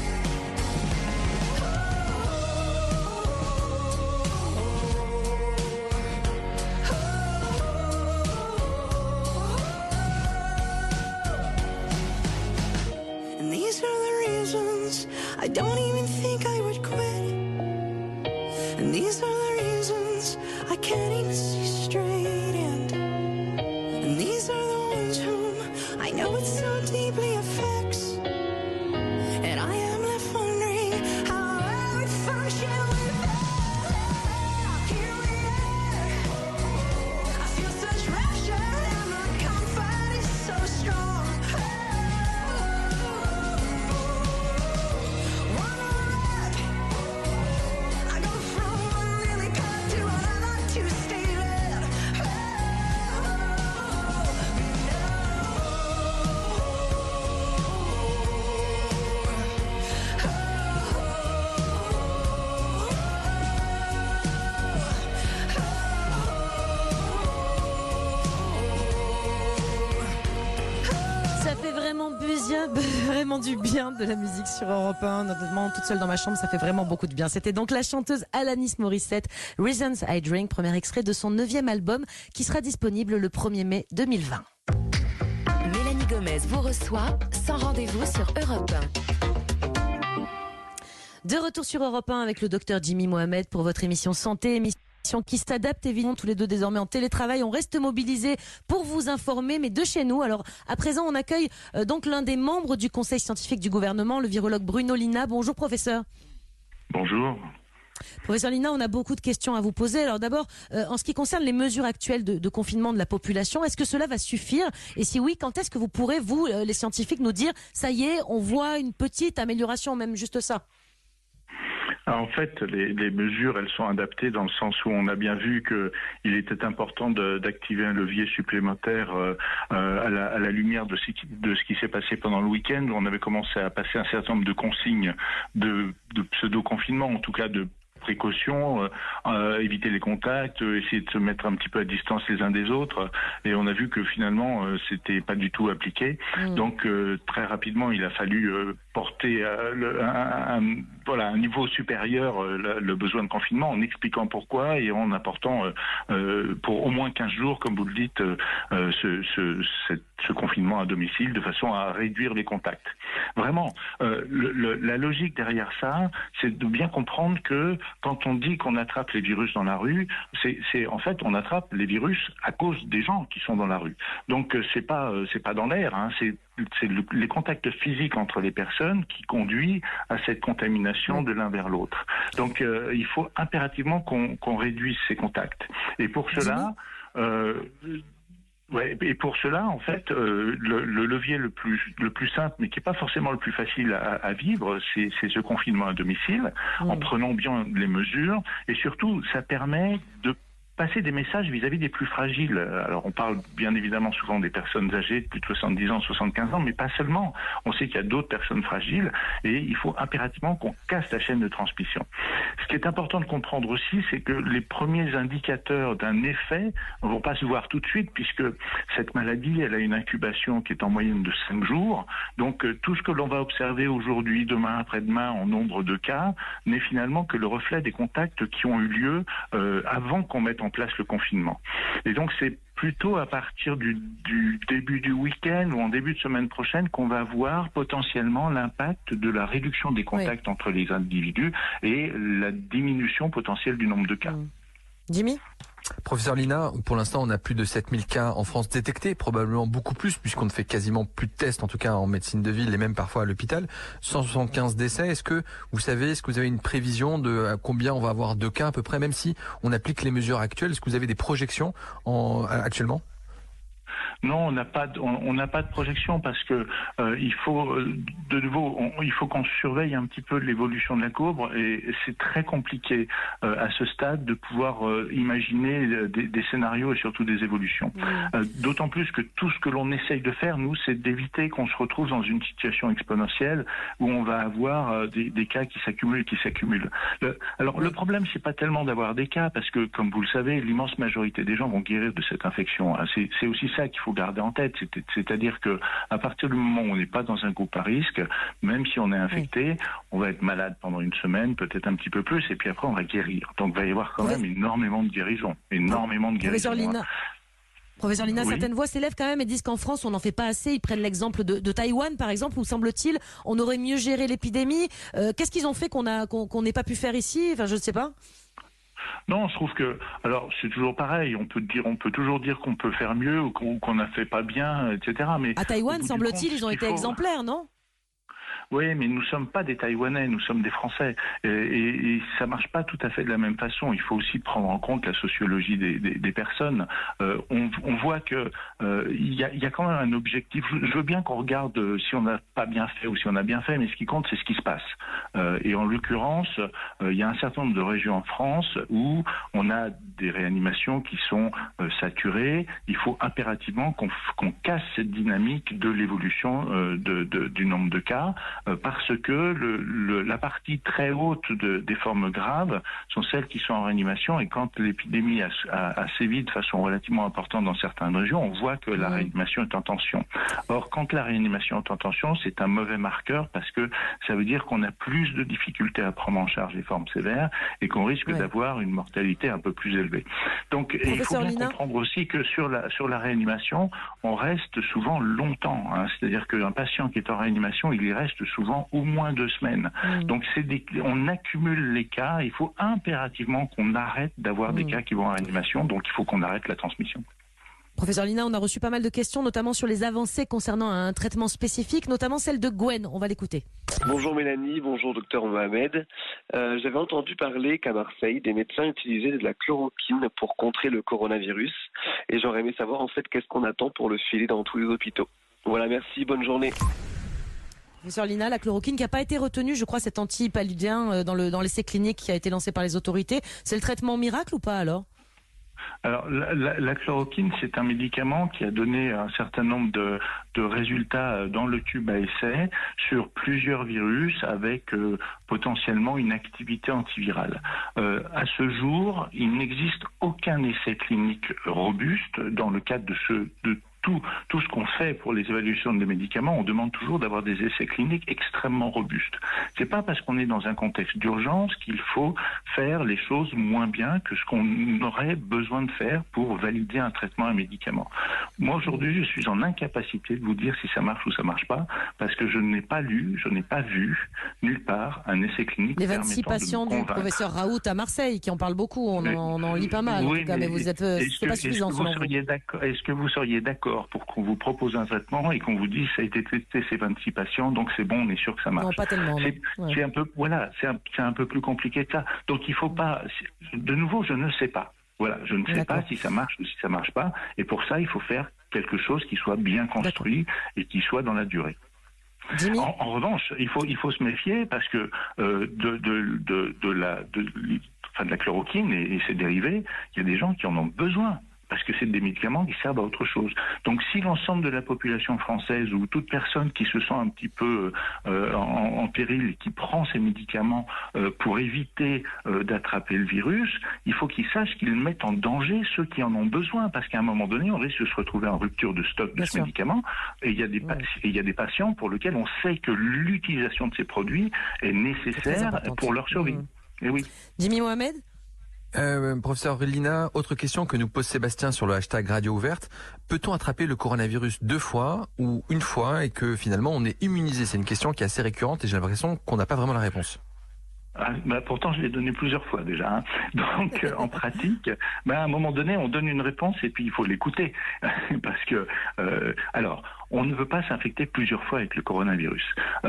And these are the reasons I don't even think I would quit. And these are the reasons I can't even see straight. And these are the ones whom I know it so deeply affects. And I am left wondering how I would function without. Here we are. I feel such rapture and my comfort is so strong. One rep, I go from one lily pad to another to stay red. Ça fait vraiment du bien de la musique sur Europe 1, notamment toute seule dans ma chambre, ça fait vraiment beaucoup de bien. C'était donc la chanteuse Alanis Morissette, Reasons I Drink, premier extrait de son 9e album qui sera disponible le 1er mai 2020. Mélanie Gomez vous reçoit sans rendez-vous sur Europe 1. De retour sur Europe 1 avec le docteur Jimmy Mohamed pour votre émission Santé, émission émission qui s'adapte évidemment tous les deux désormais en télétravail. On reste mobilisés pour vous informer, mais de chez nous. Alors à présent, on accueille donc l'un des membres du conseil scientifique du gouvernement, le virologue Bruno Lina. Bonjour professeur. Bonjour. Professeur Lina, on a beaucoup de questions à vous poser. Alors d'abord, en ce qui concerne les mesures actuelles de confinement de la population, est-ce que cela va suffire? Et si oui, quand est-ce que vous pourrez, vous, les scientifiques, nous dire ça y est, on voit une petite amélioration, même juste ça? En fait, les mesures, elles sont adaptées dans le sens où on a bien vu qu'il était important d'activer un levier supplémentaire à la lumière de ce qui s'est passé pendant le week-end, où on avait commencé à passer un certain nombre de consignes de pseudo-confinement, en tout cas de précautions, éviter les contacts, essayer de se mettre un petit peu à distance les uns des autres, et on a vu que finalement c'était pas du tout appliqué. Donc très rapidement il a fallu porter un niveau supérieur le besoin de confinement, en expliquant pourquoi et en apportant pour au moins 15 jours, comme vous le dites, ce confinement à domicile, de façon à réduire les contacts. Vraiment, la logique derrière ça, c'est de bien comprendre que quand on dit qu'on attrape les virus dans la rue, c'est en fait on attrape les virus à cause des gens qui sont dans la rue. Donc c'est pas dans l'air, hein, c'est les contacts physiques entre les personnes qui conduit à cette contamination de l'un vers l'autre. Donc il faut impérativement qu'on réduise ces contacts. Et pour cela, en fait, le levier le plus simple, mais qui n'est pas forcément le plus facile à vivre, c'est ce confinement à domicile, en prenant bien les mesures, et surtout, ça permet de passer des messages vis-à-vis des plus fragiles. Alors on parle bien évidemment souvent des personnes âgées de plus de 70 ans, 75 ans, mais pas seulement. On sait qu'il y a d'autres personnes fragiles et il faut impérativement qu'on casse la chaîne de transmission. Ce qui est important de comprendre aussi, c'est que les premiers indicateurs d'un effet ne vont pas se voir tout de suite, puisque cette maladie, elle a une incubation qui est en moyenne de 5 jours. Donc tout ce que l'on va observer aujourd'hui, demain, après-demain en nombre de cas, n'est finalement que le reflet des contacts qui ont eu lieu avant qu'on mette en place le confinement. Et donc c'est plutôt à partir du début du week-end ou en début de semaine prochaine qu'on va voir potentiellement l'impact de la réduction des contacts entre les individus et la diminution potentielle du nombre de cas. Jimmy ? Professeur Lina, pour l'instant, on a plus de 7000 cas en France détectés, probablement beaucoup plus, puisqu'on ne fait quasiment plus de tests, en tout cas en médecine de ville et même parfois à l'hôpital. 175 décès. Est-ce que vous avez une prévision de combien on va avoir de cas à peu près, même si on applique les mesures actuelles? Est-ce que vous avez des projections actuellement? Non, on n'a pas de projection parce que il faut il faut qu'on surveille un petit peu l'évolution de la courbe et c'est très compliqué à ce stade de pouvoir imaginer des scénarios et surtout des évolutions. D'autant plus que tout ce que l'on essaye de faire, nous, c'est d'éviter qu'on se retrouve dans une situation exponentielle où on va avoir des cas qui s'accumulent. Le problème, c'est pas tellement d'avoir des cas parce que, comme vous le savez, l'immense majorité des gens vont guérir de cette infection. C'est aussi ça qu'il faut garder en tête, c'est-à-dire que à partir du moment où on n'est pas dans un groupe à risque, même si on est infecté, on va être malade pendant une semaine, peut-être un petit peu plus, et puis après on va guérir. Donc il va y avoir quand même énormément de guérisons, Professeur Lina, certaines voix s'élèvent quand même et disent qu'en France, on n'en fait pas assez. Ils prennent l'exemple de Taïwan, par exemple, où semble-t-il, on aurait mieux géré l'épidémie. Qu'est-ce qu'ils ont fait qu'on n'ait pas pu faire ici? Enfin, je ne sais pas. Non, je trouve que, alors c'est toujours pareil, on peut toujours dire qu'on peut faire mieux ou qu'on n'a fait pas bien, etc. Mais à Taïwan, semble-t-il, ils ont été exemplaires, non? Oui, mais nous ne sommes pas des Taïwanais, nous sommes des Français. Et ça marche pas tout à fait de la même façon. Il faut aussi prendre en compte la sociologie des personnes. On voit que il y a quand même un objectif. Je veux bien qu'on regarde si on n'a pas bien fait ou si on a bien fait, mais ce qui compte, c'est ce qui se passe. Et en l'occurrence, il y a un certain nombre de régions en France où on a des réanimations qui sont saturées. Il faut impérativement qu'on casse cette dynamique de l'évolution du nombre de cas. Parce que la partie très haute des formes graves sont celles qui sont en réanimation, et quand l'épidémie a sévi de façon relativement importante dans certaines régions, on voit que la réanimation est en tension. Or, quand la réanimation est en tension, c'est un mauvais marqueur parce que ça veut dire qu'on a plus de difficultés à prendre en charge les formes sévères et qu'on risque d'avoir une mortalité un peu plus élevée. Donc, il faut bien comprendre aussi que sur la réanimation, on reste souvent longtemps. Hein. C'est-à-dire qu'un patient qui est en réanimation, il y reste souvent au moins 2 semaines. Donc on accumule les cas. Il faut impérativement qu'on arrête d'avoir des cas qui vont en réanimation. Donc il faut qu'on arrête la transmission. Professeur Lina, on a reçu pas mal de questions, notamment sur les avancées concernant un traitement spécifique, notamment celle de Gwen. On va l'écouter. Bonjour Mélanie, bonjour docteur Mohamed. J'avais entendu parler qu'à Marseille, des médecins utilisaient de la chloroquine pour contrer le coronavirus. Et j'aurais aimé savoir en fait qu'est-ce qu'on attend pour le filer dans tous les hôpitaux. Voilà, merci, bonne journée. Professeur Lina, la chloroquine qui n'a pas été retenue, je crois, cet antipaludien dans l'essai clinique qui a été lancé par les autorités. C'est le traitement miracle ou pas alors ? Alors, la chloroquine, c'est un médicament qui a donné un certain nombre de résultats dans le tube à essai sur plusieurs virus avec potentiellement une activité antivirale. À ce jour, il n'existe aucun essai clinique robuste dans le cadre de tout ce qu'on fait pour les évaluations des médicaments. On demande toujours d'avoir des essais cliniques extrêmement robustes. C'est pas parce qu'on est dans un contexte d'urgence qu'il faut faire les choses moins bien que ce qu'on aurait besoin de faire pour valider un traitement, un médicament. Moi, aujourd'hui, je suis en incapacité de vous dire si ça marche ou ça marche pas, parce que je n'ai pas lu, je n'ai pas vu nulle part un essai clinique. Les 26 patients du professeur Raoult à Marseille, qui en parlent beaucoup, on en lit pas mal, oui, en tout cas, mais vous êtes, c'est pas suffisant selon vous. Est-ce que vous seriez d'accord pour qu'on vous propose un traitement et qu'on vous dise ça a été testé ces 26 patients, donc c'est bon, on est sûr que ça marche. Non, pas tellement. C'est un peu, voilà, c'est un peu plus compliqué que ça. Donc il faut pas, de nouveau, je ne sais pas. Voilà, je ne sais pas si ça marche ou si ça marche pas. Et pour ça, il faut faire quelque chose qui soit bien construit et qui soit dans la durée. En revanche, il faut se méfier parce que de la chloroquine et ses dérivés, il y a des gens qui en ont besoin. Parce que c'est des médicaments qui servent à autre chose. Donc si l'ensemble de la population française ou toute personne qui se sent un petit peu en péril et qui prend ces médicaments pour éviter d'attraper le virus, il faut qu'ils sachent qu'ils mettent en danger ceux qui en ont besoin. Parce qu'à un moment donné, on risque de se retrouver en rupture de stock de ce médicament. Et il y a des patients pour lesquels on sait que l'utilisation de ces produits est nécessaire pour leur survie. Et oui. Jimmy Mohamed ? Professeur Lina, autre question que nous pose Sébastien sur le hashtag Radio Ouverte. Peut-on attraper le coronavirus 2 fois ou une fois et que finalement on est immunisé? C'est une question qui est assez récurrente et j'ai l'impression qu'on n'a pas vraiment la réponse. Pourtant, je l'ai donné plusieurs fois déjà. Hein. Donc, en pratique, à un moment donné, on donne une réponse et puis il faut l'écouter. Parce que, alors, on ne veut pas s'infecter plusieurs fois avec le coronavirus.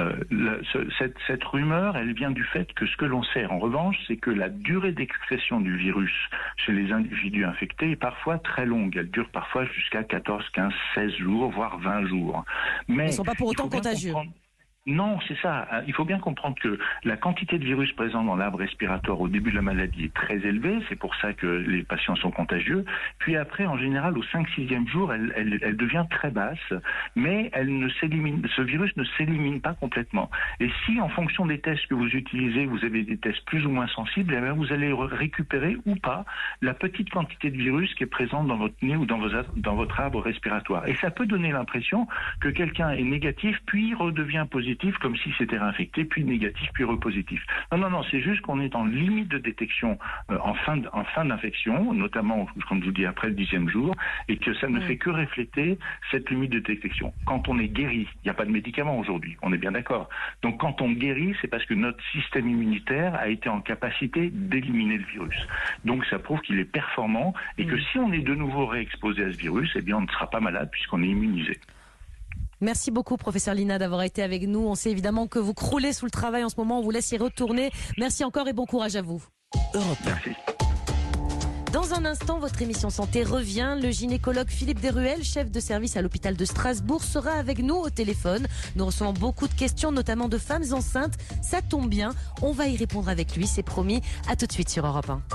Cette rumeur, elle vient du fait que ce que l'on sait, en revanche, c'est que la durée d'expression du virus chez les individus infectés est parfois très longue. Elle dure parfois jusqu'à 14, 15, 16 jours, voire 20 jours. Mais ils ne sont pas pour autant contagieux. Non, c'est ça. Il faut bien comprendre que la quantité de virus présent dans l'arbre respiratoire au début de la maladie est très élevée. C'est pour ça que les patients sont contagieux. Puis après, en général, au 5-6e jour, elle devient très basse, mais ce virus ne s'élimine pas complètement. Et si, en fonction des tests que vous utilisez, vous avez des tests plus ou moins sensibles, eh bien, vous allez récupérer ou pas la petite quantité de virus qui est présente dans votre nez ou dans votre arbre respiratoire. Et ça peut donner l'impression que quelqu'un est négatif, puis redevient positif, comme si c'était réinfecté, puis négatif, puis repositif. Non, c'est juste qu'on est en limite de détection en fin d'infection, notamment, comme je vous dis, après le 10e jour, et que ça ne fait que refléter cette limite de détection. Quand on est guéri, il n'y a pas de médicament aujourd'hui, on est bien d'accord. Donc quand on guérit, c'est parce que notre système immunitaire a été en capacité d'éliminer le virus. Donc ça prouve qu'il est performant et que si on est de nouveau réexposé à ce virus, eh bien on ne sera pas malade puisqu'on est immunisé. Merci beaucoup, professeur Lina, d'avoir été avec nous. On sait évidemment que vous croulez sous le travail en ce moment. On vous laisse y retourner. Merci encore et bon courage à vous. Merci. Dans un instant, votre émission santé revient. Le gynécologue Philippe Deruel, chef de service à l'hôpital de Strasbourg, sera avec nous au téléphone. Nous recevons beaucoup de questions, notamment de femmes enceintes. Ça tombe bien, on va y répondre avec lui, c'est promis. À tout de suite sur Europe 1.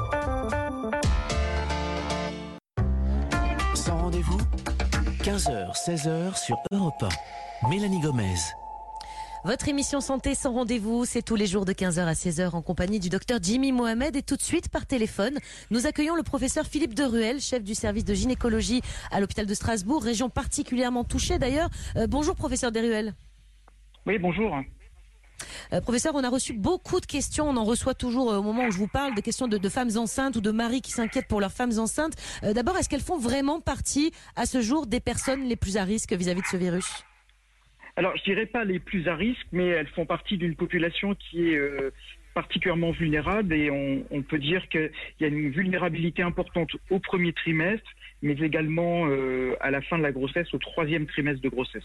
Sans rendez-vous 15h, 16h sur Europe 1. Mélanie Gomez. Votre émission santé sans rendez-vous, c'est tous les jours de 15h à 16h en compagnie du docteur Jimmy Mohamed. Et tout de suite, par téléphone, nous accueillons le professeur Philippe Deruel, chef du service de gynécologie à l'hôpital de Strasbourg, région particulièrement touchée d'ailleurs. Bonjour professeur Deruel. Oui, bonjour. Professeur, on a reçu beaucoup de questions, on en reçoit toujours au moment où je vous parle, des questions de femmes enceintes ou de maris qui s'inquiètent pour leurs femmes enceintes. D'abord, est-ce qu'elles font vraiment partie à ce jour des personnes les plus à risque vis-à-vis de ce virus ? Alors, je dirais pas les plus à risque, mais elles font partie d'une population qui est particulièrement vulnérable et on peut dire qu'il y a une vulnérabilité importante au premier trimestre, mais également à la fin de la grossesse, au 3e trimestre de grossesse.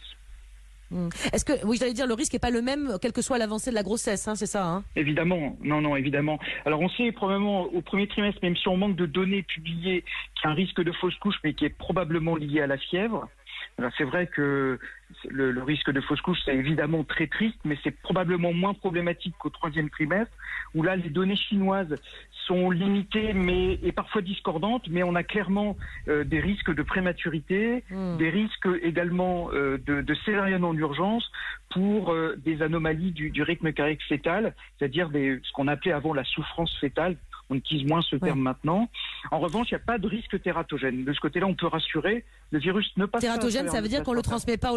Est-ce que, oui, j'allais dire, le risque n'est pas le même, quelle que soit l'avancée de la grossesse, hein, c'est ça, hein? Évidemment, non, évidemment. Alors, on sait probablement au premier trimestre, même si on manque de données publiées, qu'il y a un risque de fausse couche, mais qui est probablement lié à la fièvre. Alors, c'est vrai que le risque de fausse couche, c'est évidemment très triste, mais c'est probablement moins problématique qu'au 3e trimestre, où là, les données chinoises sont limitées et parfois discordantes, mais on a clairement des risques de prématurité, des risques également de césarienne en urgence pour des anomalies du rythme cardiaque fœtal, c'est-à-dire ce qu'on appelait avant la souffrance fœtale. On utilise moins ce terme maintenant. En revanche, il n'y a pas de risque tératogène. De ce côté-là, on peut rassurer. Le virus ne passe pas. Tératogène, ça veut dire qu'on le transmet pas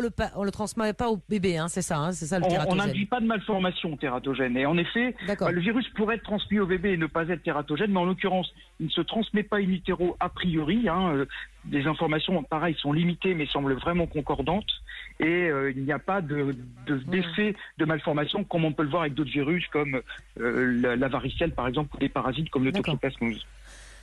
au bébé, hein, c'est ça le tératogène. On n'induit pas de malformation tératogène. Et en effet, le virus pourrait être transmis au bébé et ne pas être tératogène, mais en l'occurrence, il ne se transmet pas in utero a priori. Des informations, pareil, sont limitées, mais semblent vraiment concordantes. Et il n'y a pas d'effet de malformation, comme on peut le voir avec d'autres virus, comme la varicelle, par exemple, ou des parasites comme le toxoplasmose. Jimmy ?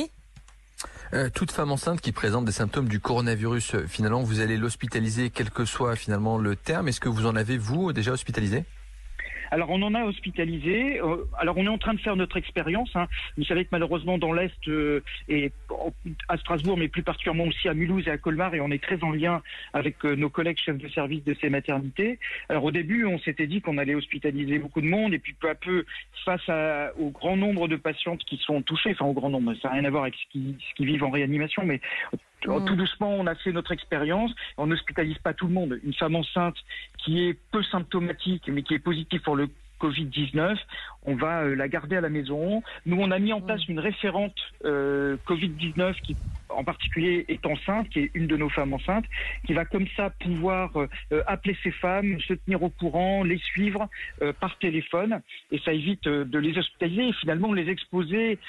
Toute femme enceinte qui présente des symptômes du coronavirus, finalement, vous allez l'hospitaliser, quel que soit finalement le terme. Est-ce que vous en avez, vous, déjà hospitalisé ? Alors, on en a hospitalisé. Alors, on est en train de faire notre expérience. Vous savez que malheureusement, dans l'Est et à Strasbourg, mais plus particulièrement aussi à Mulhouse et à Colmar, et on est très en lien avec nos collègues chefs de service de ces maternités. Alors, au début, on s'était dit qu'on allait hospitaliser beaucoup de monde, et puis peu à peu, face au grand nombre de patientes qui sont touchées, enfin au grand nombre, ça n'a rien à voir avec ce qui vivent en réanimation, mais tout doucement, on a fait notre expérience. On n'hospitalise pas tout le monde. Une femme enceinte qui est peu symptomatique, mais qui est positive pour le Covid-19, on va la garder à la maison. Nous, on a mis en place une référente Covid-19 qui, en particulier, est enceinte, qui est une de nos femmes enceintes, qui va comme ça pouvoir appeler ces femmes, se tenir au courant, les suivre par téléphone. Et ça évite de les hospitaliser et finalement les exposer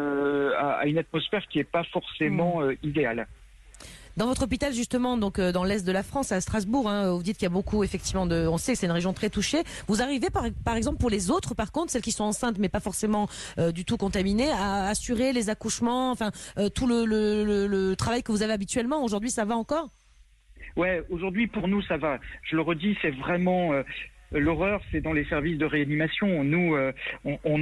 à une atmosphère qui n'est pas forcément idéale. Dans votre hôpital, justement, donc dans l'est de la France, à Strasbourg, vous dites qu'il y a beaucoup, effectivement, on sait que c'est une région très touchée. Vous arrivez, par exemple, pour les autres, par contre, celles qui sont enceintes, mais pas forcément du tout contaminées, à assurer les accouchements, enfin, tout le travail que vous avez habituellement. Aujourd'hui, ça va encore ? Ouais, aujourd'hui, pour nous, ça va. Je le redis, c'est vraiment... L'horreur, c'est dans les services de réanimation. Nous, on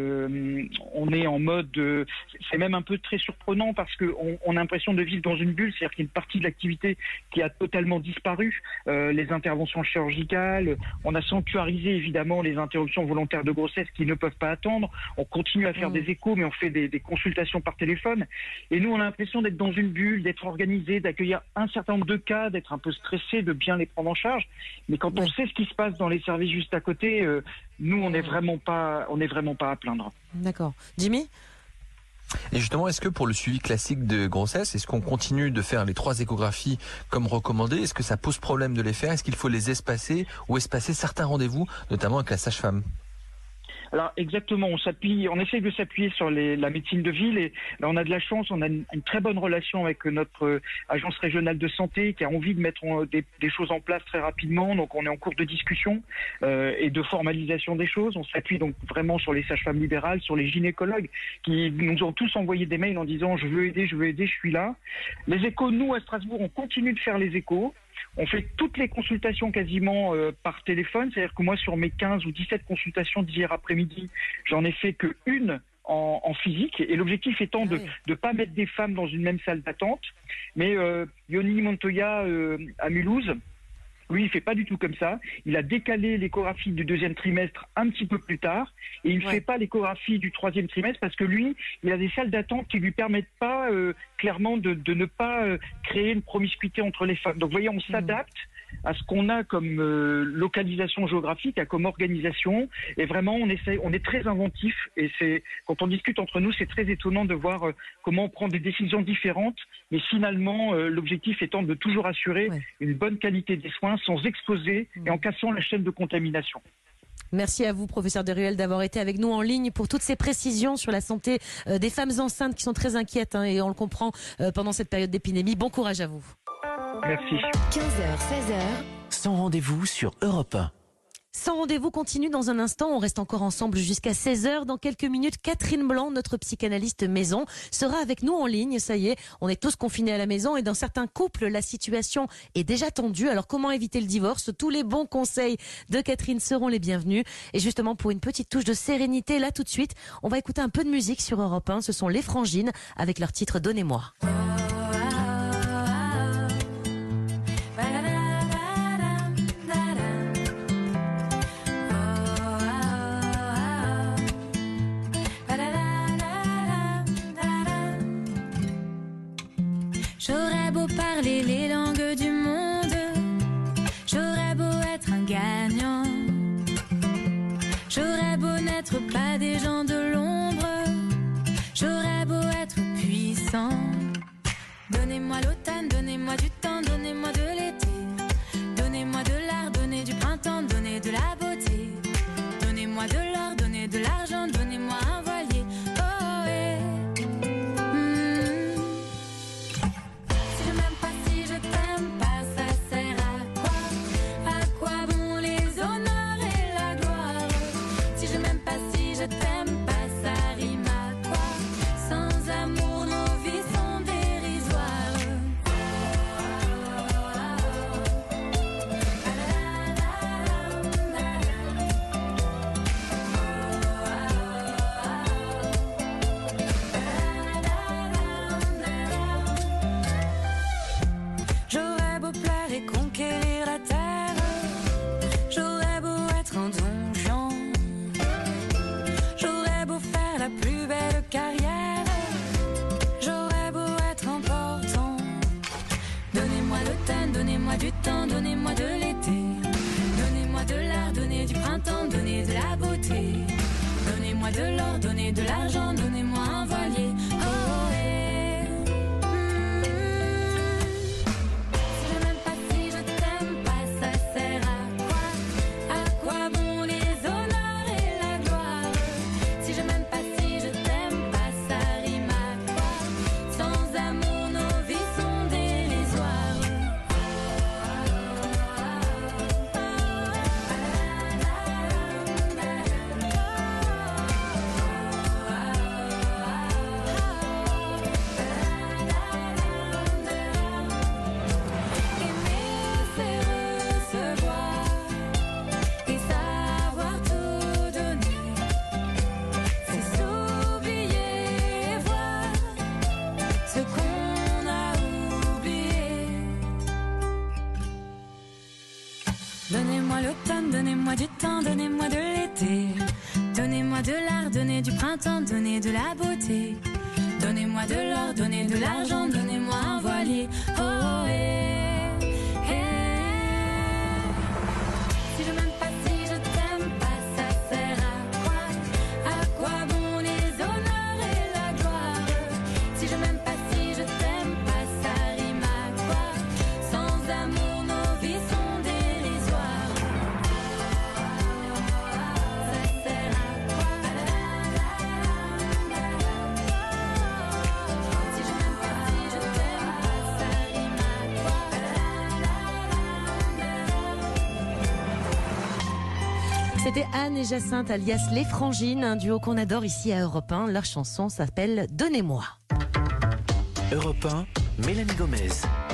est en mode. C'est même un peu très surprenant parce que on a l'impression de vivre dans une bulle, c'est-à-dire qu'il y a une partie de l'activité qui a totalement disparu. Les interventions chirurgicales, on a sanctuarisé évidemment les interruptions volontaires de grossesse qui ne peuvent pas attendre. On continue à faire des échos, mais on fait des consultations par téléphone. Et nous, on a l'impression d'être dans une bulle, d'être organisé, d'accueillir un certain nombre de cas, d'être un peu stressé, de bien les prendre en charge. Mais quand on sait ce qui se passe dans les services juste à côté, nous on n'est vraiment pas à plaindre. D'accord. Jimmy ? Et justement, est-ce que pour le suivi classique de grossesse, est-ce qu'on continue de faire les 3 échographies comme recommandé ? Est-ce que ça pose problème de les faire ? Est-ce qu'il faut les espacer ou espacer certains rendez-vous, notamment avec la sage-femme ? Alors exactement, on essaie de s'appuyer sur la médecine de ville et là on a de la chance, on a une très bonne relation avec notre agence régionale de santé qui a envie de mettre des choses en place très rapidement, donc on est en cours de discussion et de formalisation des choses. On s'appuie donc vraiment sur les sages-femmes libérales, sur les gynécologues qui nous ont tous envoyé des mails en disant je veux aider, je suis là. Les échos, nous à Strasbourg, on continue de faire les échos. On fait toutes les consultations quasiment par téléphone, c'est-à-dire que moi sur mes 15 ou 17 consultations d'hier après-midi, j'en ai fait que une en physique, et l'objectif étant de ne pas mettre des femmes dans une même salle d'attente. Mais Yoni Montoya à Mulhouse, lui, il fait pas du tout comme ça. Il a décalé l'échographie du 2e trimestre un petit peu plus tard et il ne fait pas l'échographie du 3e trimestre parce que lui, il a des salles d'attente qui lui permettent pas clairement de ne pas créer une promiscuité entre les femmes. Donc, vous voyez, on s'adapte à ce qu'on a comme localisation géographique, comme organisation, et vraiment on est très inventif. Et quand on discute entre nous, c'est très étonnant de voir comment on prend des décisions différentes, mais finalement l'objectif étant de toujours assurer une bonne qualité des soins sans exposer et en cassant la chaîne de contamination. Merci à vous, professeur Deruel, d'avoir été avec nous en ligne pour toutes ces précisions sur la santé des femmes enceintes qui sont très inquiètes, et on le comprend pendant cette période d'épidémie. Bon courage à vous. Merci. 15h, 16h. Sans rendez-vous sur Europe 1. Sans rendez-vous continue dans un instant. On reste encore ensemble jusqu'à 16h. Dans quelques minutes, Catherine Blanc, notre psychanalyste maison, sera avec nous en ligne. Ça y est, on est tous confinés à la maison et dans certains couples, la situation est déjà tendue. Alors comment éviter le divorce? Tous les bons conseils de Catherine seront les bienvenus. Et justement, pour une petite touche de sérénité, là tout de suite, on va écouter un peu de musique sur Europe 1. Ce sont les Frangines avec leur titre Donnez-moi. J'aurais beau parler les langues du monde, j'aurais beau être un gagnant, j'aurais beau n'être pas des gens de l'ombre, j'aurais beau être puissant. Donnez-moi l'automne, donnez-moi du temps, donnez-moi de l'été, donnez-moi de l'art, donnez du printemps, donnez de la beauté, donnez-moi de l'or, donnez de l'argent, donnez-moi un voilier. Oh, yeah. Du temps, donnez-moi de l'été, donnez-moi de l'art, donnez du printemps, donnez de la beauté, donnez-moi de l'or, donnez de l'argent, donnez-moi un voilier. Oh, yeah. Si je m'aime pas, si je t'aime pas, ça sert à quoi? À quoi bon les honneurs et la gloire? Si je m'aime pas, si je t'aime pas, ça rime à quoi? Sans amour, nos vies sont dérisoires. Donnez-moi l'automne, donnez-moi du temps, donnez-moi de l'été, donnez-moi de l'art, donnez du printemps, donnez de la beauté, donnez-moi de l'or, donnez de l'argent, donnez-moi un voilier. Oh, yeah, yeah. Si je m'aime pas, si je t'aime pas, ça sert à quoi? À quoi bon les honneurs et la gloire? Si je m'aime pas, si je t'aime pas, ça rime à quoi? Sans amour, nos vies sont C'était Anne et Jacinthe alias Les Frangines, un duo qu'on adore ici à Europe 1. Leur chanson s'appelle Donnez-moi. Europe 1, Mélanie Gomez.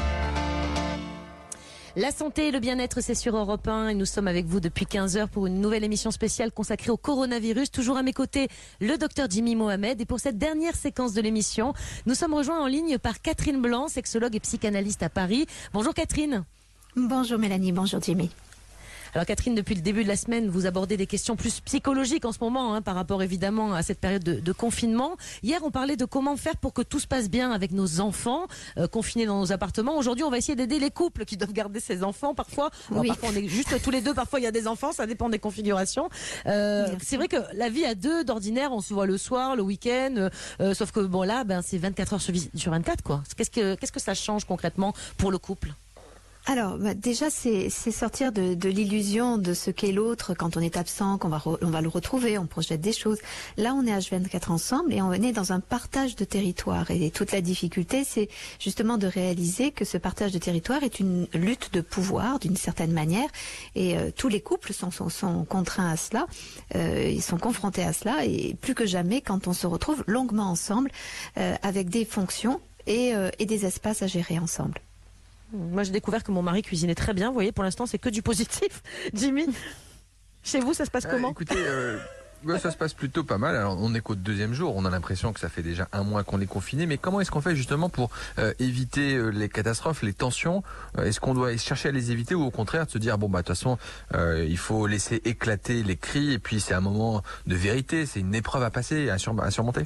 La santé et le bien-être, c'est sur Europe 1 et nous sommes avec vous depuis 15h pour une nouvelle émission spéciale consacrée au coronavirus. Toujours à mes côtés, le docteur Jimmy Mohamed. Et pour cette dernière séquence de l'émission, nous sommes rejoints en ligne par Catherine Blanc, sexologue et psychanalyste à Paris. Bonjour Catherine. Bonjour Mélanie, bonjour Jimmy. Alors Catherine, depuis le début de la semaine, vous abordez des questions plus psychologiques en ce moment, par rapport évidemment à cette période de confinement. Hier, on parlait de comment faire pour que tout se passe bien avec nos enfants confinés dans nos appartements. Aujourd'hui, on va essayer d'aider les couples qui doivent garder ces enfants parfois. Alors, parfois, on est juste tous les deux, parfois il y a des enfants, ça dépend des configurations. C'est vrai que la vie à deux, d'ordinaire, on se voit le soir, le week-end, sauf que bon là, c'est 24 heures sur 24 quoi. Qu'est-ce que ça change concrètement pour le couple ? Alors, déjà, c'est sortir de l'illusion de ce qu'est l'autre quand on est absent, qu'on va le retrouver, on projette des choses. Là, on est H24 ensemble et on est dans un partage de territoire. Et toute la difficulté, c'est justement de réaliser que ce partage de territoire est une lutte de pouvoir, d'une certaine manière. Et tous les couples sont contraints à cela, ils sont confrontés à cela. Et plus que jamais, quand on se retrouve longuement ensemble, avec des fonctions et des espaces à gérer ensemble. Moi, j'ai découvert que mon mari cuisinait très bien. Vous voyez, pour l'instant, c'est que du positif. Jimmy, chez vous, ça se passe comment? Écoutez, ça se passe plutôt pas mal. Alors, on n'est qu'au 2e jour. On a l'impression que ça fait déjà 1 mois qu'on est confiné. Mais comment est-ce qu'on fait justement pour éviter les catastrophes, les tensions? Est-ce qu'on doit chercher à les éviter ou au contraire de se dire, bon, de toute façon, il faut laisser éclater les cris et puis c'est un moment de vérité, c'est une épreuve à passer, à surmonter?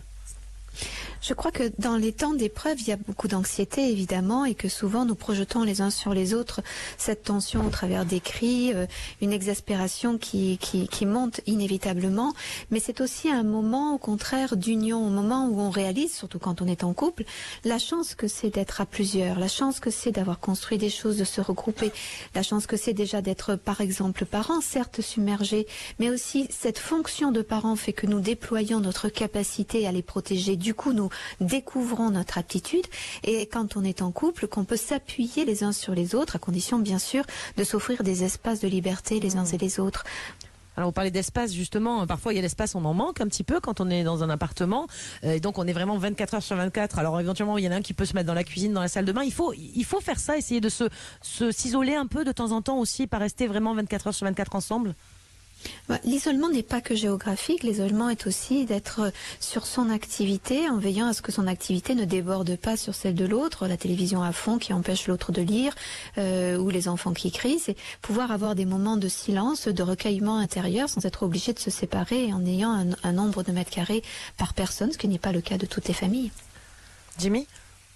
Je crois que dans les temps d'épreuve, il y a beaucoup d'anxiété, évidemment, et que souvent nous projetons les uns sur les autres cette tension au travers des cris, une exaspération qui monte inévitablement. Mais c'est aussi un moment, au contraire, d'union, au moment où on réalise, surtout quand on est en couple, la chance que c'est d'être à plusieurs, la chance que c'est d'avoir construit des choses, de se regrouper, la chance que c'est déjà d'être, par exemple, parents, certes submergés, mais aussi cette fonction de parents fait que nous déployons notre capacité à les protéger. Du coup, nous découvrons notre aptitude et quand on est en couple, qu'on peut s'appuyer les uns sur les autres, à condition bien sûr de s'offrir des espaces de liberté les uns et les autres. Alors, vous parlez d'espace, justement. Parfois, il y a l'espace, on en manque un petit peu quand on est dans un appartement. Et donc, on est vraiment 24 heures sur 24. Alors, éventuellement, il y en a un qui peut se mettre dans la cuisine, dans la salle de bain. Il faut faire ça, essayer de s'isoler un peu de temps en temps aussi, pas rester vraiment 24 heures sur 24 ensemble. L'isolement n'est pas que géographique, l'isolement est aussi d'être sur son activité en veillant à ce que son activité ne déborde pas sur celle de l'autre, la télévision à fond qui empêche l'autre de lire ou les enfants qui crient, c'est pouvoir avoir des moments de silence, de recueillement intérieur sans être obligé de se séparer et en ayant un nombre de mètres carrés par personne, ce qui n'est pas le cas de toutes les familles. Jimmy ?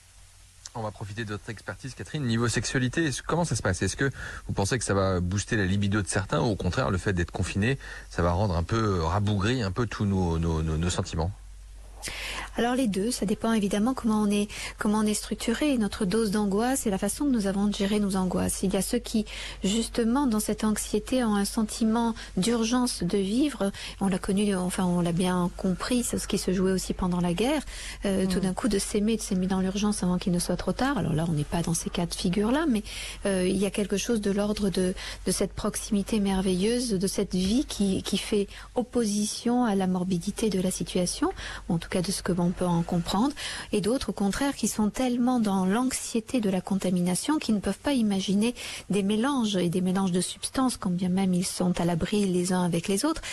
On va profiter de votre expertise, Catherine. Niveau sexualité, comment ça se passe? Est-ce que vous pensez que ça va booster la libido de certains ou au contraire, le fait d'être confiné, ça va rendre un peu rabougri un peu tous nos sentiments? Alors les deux, ça dépend évidemment comment on est structuré. Notre dose d'angoisse et la façon que nous avons de gérer nos angoisses. Il y a ceux qui, justement, dans cette anxiété, ont un sentiment d'urgence de vivre. On l'a connu, enfin on l'a bien compris, c'est ce qui se jouait aussi pendant la guerre. Tout d'un coup, de s'aimer dans l'urgence avant qu'il ne soit trop tard. Alors là, on n'est pas dans ces cas de figure-là, mais il y a quelque chose de l'ordre de cette proximité merveilleuse, de cette vie qui fait opposition à la morbidité de la situation, ou en tout cas de ce que l'on peut en comprendre, et d'autres au contraire qui sont tellement dans l'anxiété de la contamination qu'ils ne peuvent pas imaginer des mélanges et des mélanges de substances, quand bien même ils sont à l'abri les uns avec les autres,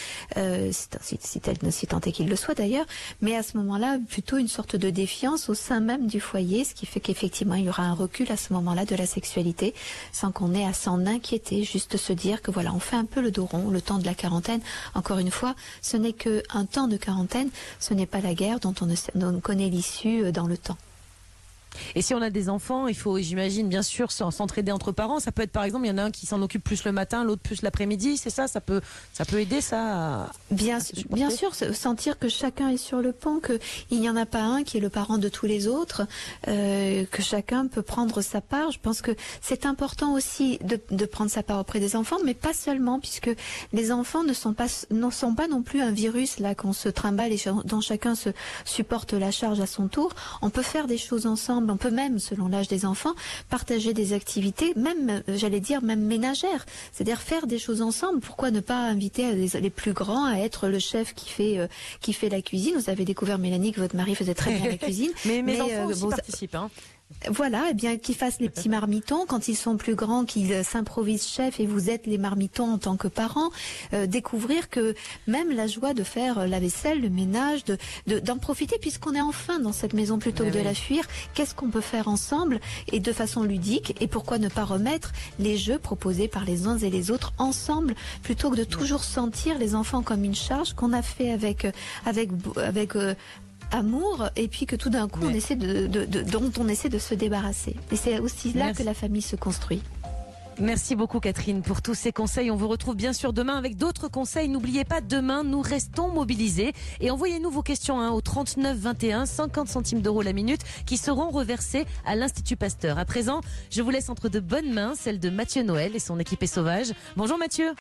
si tant est qu'ils le soient d'ailleurs, mais à ce moment-là plutôt une sorte de défiance au sein même du foyer, ce qui fait qu'effectivement il y aura un recul à ce moment-là de la sexualité sans qu'on ait à s'en inquiéter, juste se dire que voilà, on fait un peu le dos rond, le temps de la quarantaine. Encore une fois, ce n'est qu'un temps de quarantaine, ce n'est pas la guerre dont on connaît l'issue dans le temps. Et si on a des enfants, il faut, j'imagine, bien sûr, s'entraider entre parents. Ça peut être, par exemple, il y en a un qui s'en occupe plus le matin, l'autre plus l'après-midi, c'est ça? Ça peut aider, ça bien sûr, sentir que chacun est sur le pont, qu'il n'y en a pas un qui est le parent de tous les autres, que chacun peut prendre sa part. Je pense que c'est important aussi de prendre sa part auprès des enfants, mais pas seulement, puisque les enfants ne sont pas non plus un virus là qu'on se trimballe et dont chacun se supporte la charge à son tour. On peut faire des choses ensemble. On peut même, selon l'âge des enfants, partager des activités, même, j'allais dire, même ménagères. C'est-à-dire faire des choses ensemble. Pourquoi ne pas inviter les plus grands à être le chef qui fait la cuisine? Vous avez découvert, Mélanie, que votre mari faisait très bien la cuisine. mais mes enfants aussi participent, hein. Voilà, et bien qu'ils fassent les petits marmitons quand ils sont plus grands, qu'ils s'improvisent chef et vous êtes les marmitons en tant que parents. Découvrir que même la joie de faire la vaisselle, le ménage, d'en profiter puisqu'on est enfin dans cette maison plutôt que de la fuir. Qu'est-ce qu'on peut faire ensemble et de façon ludique, et pourquoi ne pas remettre les jeux proposés par les uns et les autres ensemble plutôt que de toujours sentir les enfants comme une charge qu'on a fait avec amour, et puis que tout d'un coup on essaie dont on essaie de se débarrasser. Et c'est aussi là que la famille se construit. Merci beaucoup Catherine pour tous ces conseils. On vous retrouve bien sûr demain avec d'autres conseils. N'oubliez pas, demain, nous restons mobilisés. Et envoyez-nous vos questions au 39 21, 50 centimes d'euros la minute, qui seront reversés à l'Institut Pasteur. À présent, je vous laisse entre de bonnes mains, celle de Mathieu Noël et son équipée sauvage. Bonjour Mathieu.